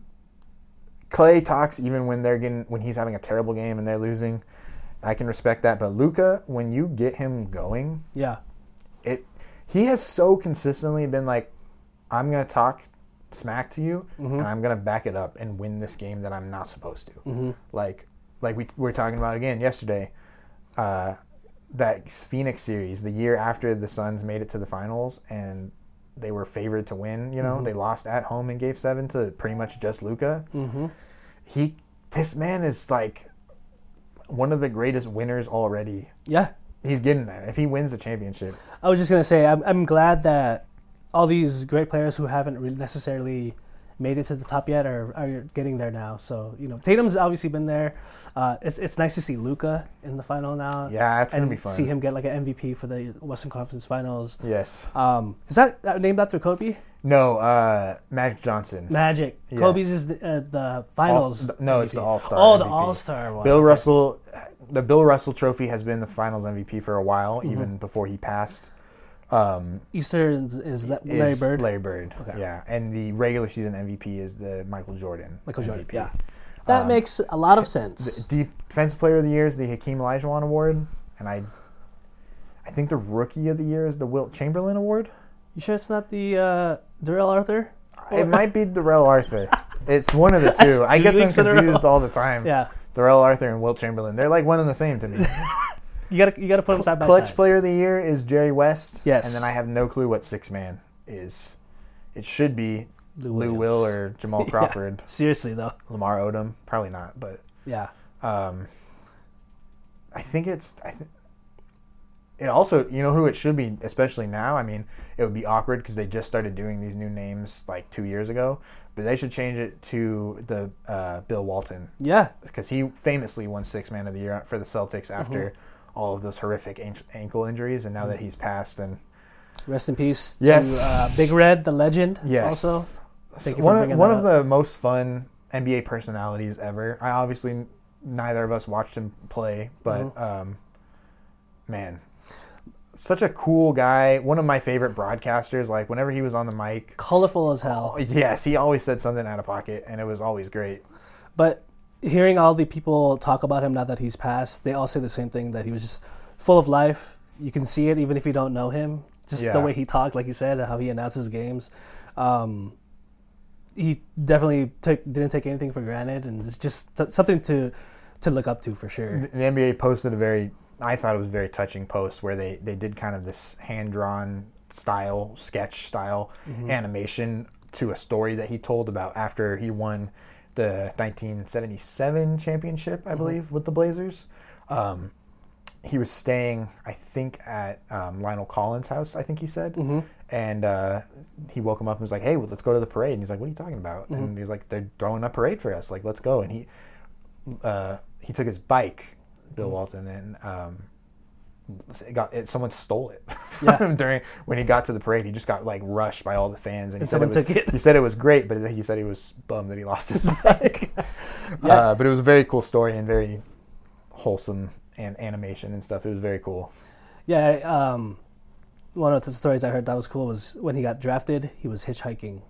Clay talks even when they're getting when he's having a terrible game and they're losing. I can respect that, but Luka, when you get him going, yeah, it he has so consistently been like, I'm gonna talk smack to you, mm-hmm. and I'm gonna back it up and win this game that I'm not supposed to. Mm-hmm. Like, like we, we were talking about again yesterday, uh, that Phoenix series, the year after the Suns made it to the finals and they were favored to win. You know, mm-hmm. they lost at home in Game Seven to pretty much just Luka. Mm-hmm. He, this man is like one of the greatest winners already. Yeah, he's getting there. If he wins the championship, I was just gonna say, I'm I'm glad that all these great players who haven't really necessarily made it to the top yet are, are getting there now. So, you know, Tatum's obviously been there. Uh, it's it's nice to see Luka in the final now. Yeah, it's going to be fun. See him get like an M V P for the Western Conference Finals. Yes. Um, is that, that named after Kobe? No, uh, Magic Johnson. Magic. Yes. Kobe's is the, uh, the finals. All, no, M V P. it's the All-Star Oh, M V P. the All-Star one. Bill okay. Russell, the Bill Russell Trophy has been the finals M V P for a while, mm-hmm. even before he passed. Um, Easter is, is Larry is Bird. Larry Bird, okay. Yeah, and the regular season M V P is the Michael Jordan. Michael Jordan, M V P. yeah. That um, makes a lot of sense. The Defensive Player of the Year is the Hakeem Olajuwon Award, and I, I think the Rookie of the Year is the Wilt Chamberlain Award. You sure it's not the uh, Darrell Arthur? It might be Darrell Arthur. It's one of the two. two I get them confused all the time. Yeah, Darrell Arthur and Wilt Chamberlain. They're like one and the same to me. You gotta you gotta put them side by Clutch side. Player of the Year is Jerry West. Yes. And then I have no clue what six man is. It should be Lou, Lou Will or Jamal Crawford. Yeah. Seriously though. Lamar Odom. Probably not, but yeah. Um I think it's I th- it also, you know who it should be, especially now? I mean, it would be awkward because they just started doing these new names like two years ago, but they should change it to the uh, Bill Walton. Yeah. Because he famously won Sixth Man of the Year for the Celtics after mm-hmm. all of those horrific ankle injuries, and now mm-hmm. that he's passed. And rest in peace yes. to uh, Big Red, the legend, yes. also. Thank you one for of, bringing one that of up. the most fun N B A personalities ever. I obviously, neither of us watched him play, but mm-hmm. um, man, such a cool guy. One of my favorite broadcasters. Like whenever he was on the mic, colorful as hell. Yes, he always said something out of pocket, and it was always great. But hearing all the people talk about him now that he's passed, they all say the same thing, that he was just full of life. You can see it even if you don't know him. Just yeah. the way he talked, like you said, how he announces games. Um, he definitely took, didn't take anything for granted, and it's just t- something to to look up to for sure. The N B A posted a very, I thought it was a very touching post where they, they did kind of this hand-drawn style, sketch style mm-hmm. animation to a story that he told about after he won the nineteen seventy-seven championship, I mm-hmm. believe, with the Blazers. Um, he was staying, I think, at um, Lionel Collins' house, I think he said. Mm-hmm. And uh, he woke him up and was like, hey, well, let's go to the parade. And he's like, what are you talking about? Mm-hmm. And he's like, they're throwing a parade for us. Like, let's go. And he uh, he took his bike, Bill mm-hmm. Walton, and um, it got it, someone stole it Yeah. from him during when he got to the parade. He just got like rushed by all the fans, and, And he someone said it was, took it. He said it was great, but he said he was bummed that he lost his bike. Yeah. uh, but it was a very cool story and very wholesome and animation and stuff. It was very cool. Yeah, um, one of the stories I heard that was cool was when he got drafted, he was hitchhiking.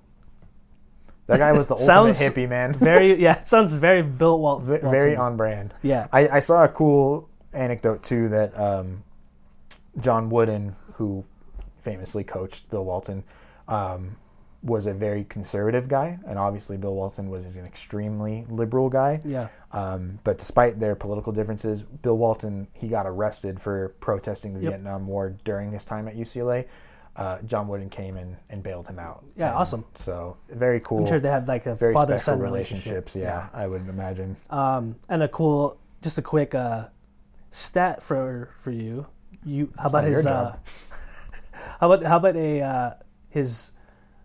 That guy was the Sounds ultimate hippie, man. Very, yeah, it sounds very Bill Wal- V- Walton. very on brand. Yeah. I, I saw a cool anecdote too that um, John Wooden, who famously coached Bill Walton, um, was a very conservative guy, and obviously Bill Walton was an extremely liberal guy. Yeah. Um, but despite their political differences, Bill Walton, he got arrested for protesting the Yep. Vietnam War during his time at U C L A. Uh, John Wooden came in and bailed him out. Yeah, And awesome. So very cool. I'm sure they had like a very father-son special relationship. relationships. Yeah, I would imagine. Um, and a cool, just a quick uh, stat for for you. You how about not your his? Uh, job. how about how about a uh, his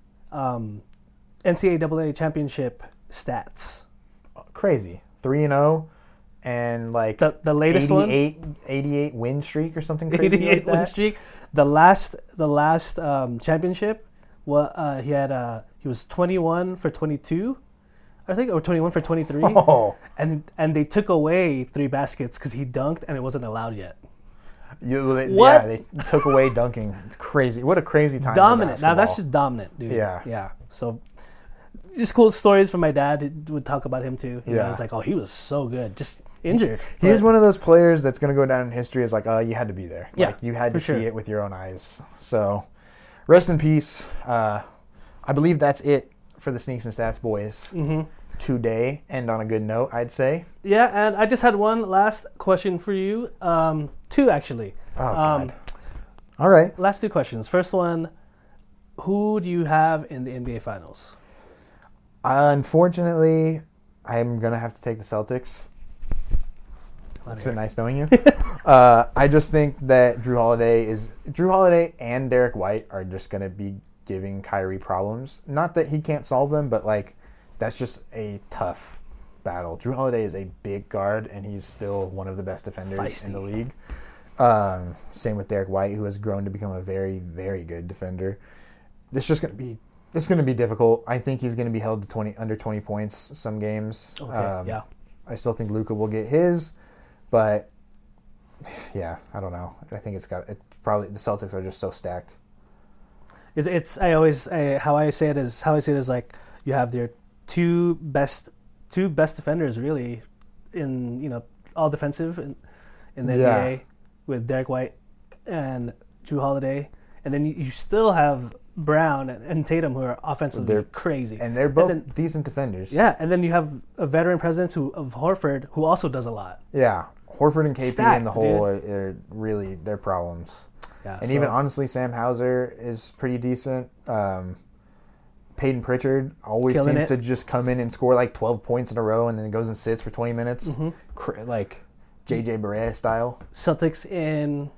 um, N C double A championship stats? Crazy. three and oh and like The the latest one. eighty-eight, eighty-eight win streak or something crazy eighty-eight like that. win streak. The last the last um, championship, well, uh, he had uh, he was twenty-one for twenty-two, I think, or twenty-one for twenty-three, Oh, and and they took away three baskets because he dunked and it wasn't allowed yet. you, they, What? yeah, they took away dunking. It's crazy. What a crazy time. for Dominant. Now that's basketball. just dominant, dude. Yeah. yeah. So just cool stories from my dad. He would talk about him too. You know, Yeah. it's like, oh, he was so good, just injured. He's but- one of those players that's going to go down in history as like, oh, you had to be there. Yeah, like, you had for to sure. see it with your own eyes. So, rest in peace. Uh, I believe that's it for the Sneaks and Stats boys Mhm. today. End on a good note, I'd say. Yeah, and I just had one last question for you. Um, two actually. Oh, Um, God. All right. Last two questions. First one, who do you have in the N B A Finals? Unfortunately, I'm going to have to take the Celtics. Glad It's to been nice knowing you. uh, I just think that Drew Holiday is Drew Holiday and Derek White are just going to be giving Kyrie problems. Not that he can't solve them, but like that's just a tough battle. Drew Holiday is a big guard, and he's still one of the best defenders Feisty. in the league. Um, same with Derek White, who has grown to become a very, very good defender. This is just going to be this is going to be difficult. I think he's going to be held to twenty under twenty points some games. Okay, Um, yeah. I still think Luka will get his. But yeah, I don't know. I think it's got it. Probably the Celtics are just so stacked. It's, it's I always I, how I say it is how I say it is like you have your two best two best defenders really in you know all defensive in, in the Yeah. N B A with Derek White and Drew Holiday, and then you, you still have Brown and, and Tatum who are offensively They're- crazy, And they're both then- decent defenders. yeah, and then you have a veteran presence who of Horford who also does a lot. Yeah. Horford and K P Stacked, in the whole are, are really their problems. Yeah, And so- even honestly, Sam Hauser is pretty decent. Um, Peyton Pritchard always Killing seems it. to just come in and score like twelve points in a row and then goes and sits for twenty minutes. Mm-hmm. Cr- like J J Barea style. Celtics in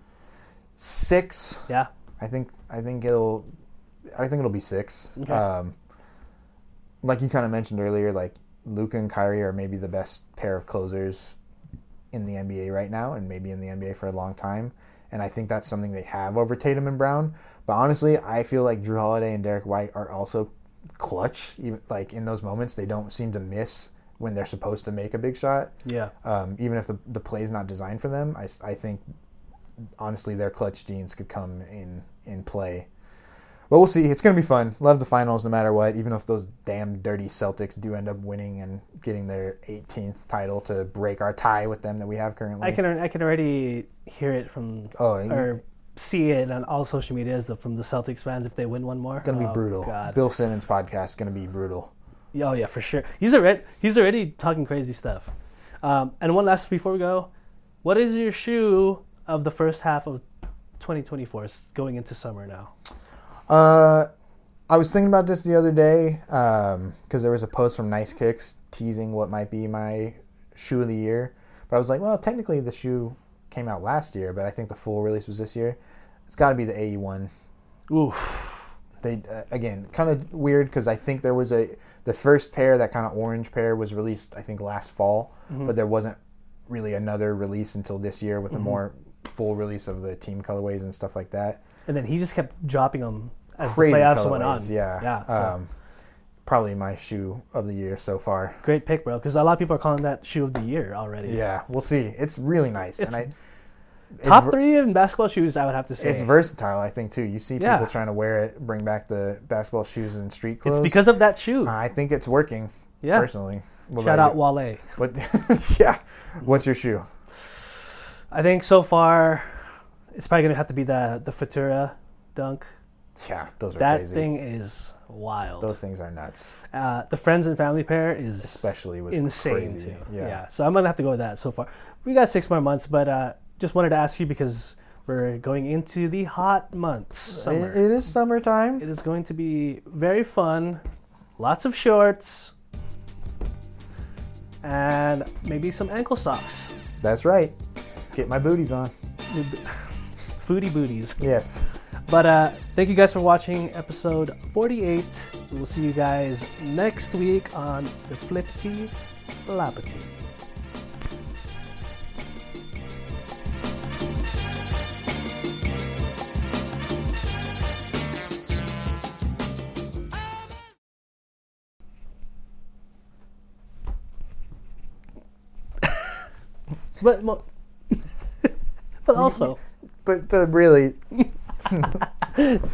Six. yeah. I think I think it'll I think it'll be six. Okay. Um, like you kind of mentioned earlier, like Luka and Kyrie are maybe the best pair of closers in the N B A right now, and maybe in the N B A for a long time. And I think that's something they have over Tatum and Brown. But honestly, I feel like Drew Holiday and Derek White are also clutch. Even like in those moments, they don't seem to miss when they're supposed to make a big shot. Yeah. Um, even if the the play is not designed for them, I, I think honestly their clutch genes could come in in play. But we'll see. It's going to be fun. Love the finals no matter what, even if those damn dirty Celtics do end up winning and getting their eighteenth title to break our tie with them that we have currently. I can I can already hear it from Oh, or see it on all social medias the- from the Celtics fans if they win one more. Going to be Oh, brutal. God. Bill Simmons podcast going to be brutal. Oh yeah, for sure. He's already he's already talking crazy stuff. Um, and one last before we go, what is your shoe of the first half of twenty twenty-four? It's going into summer now. Uh, I was thinking about this the other day because there was a post from Nice Kicks teasing what might be my shoe of the year. But I was like, well, technically the shoe came out last year, but I think the full release was this year. It's got to be the A E one. Oof. They uh, again kind of weird because I think there was a the first pair, that kind of orange pair, was released I think last fall, Mm-hmm. but there wasn't really another release until this year with a more full release of the team colorways and stuff like that. And then he just kept dropping them as Crazy the playoffs went on. colorways, yeah. Yeah. So. Um, probably my shoe of the year so far. Great pick, bro. Because a lot of people are calling that shoe of the year already. Yeah, we'll see. It's really nice. It's and I, it's top ver- three in basketball shoes, I would have to say. It's versatile, I think, too. You see people Yeah. trying to wear it, bring back the basketball shoes and street clothes. It's because of that shoe. I think it's working, yeah. personally. What Shout about out you? Wale. What, yeah. What's your shoe? I think so far, it's probably going to have to be the, the Futura Dunk. Yeah, those are That crazy. thing is wild. Those things are nuts. Uh, the Friends and Family pair is Especially was insane crazy. too. Yeah. Yeah. So I'm gonna have to go with that so far. We got six more months, but uh, just wanted to ask you because we're going into the hot months. Summer. It, it is summertime. It is going to be very fun. Lots of shorts. And maybe some ankle socks. That's right. Get my booties on. Foodie booties. Yes. But uh, thank you guys for watching episode forty-eight. We will see you guys next week on the Flippity Flappity. But, mo- but also, But but really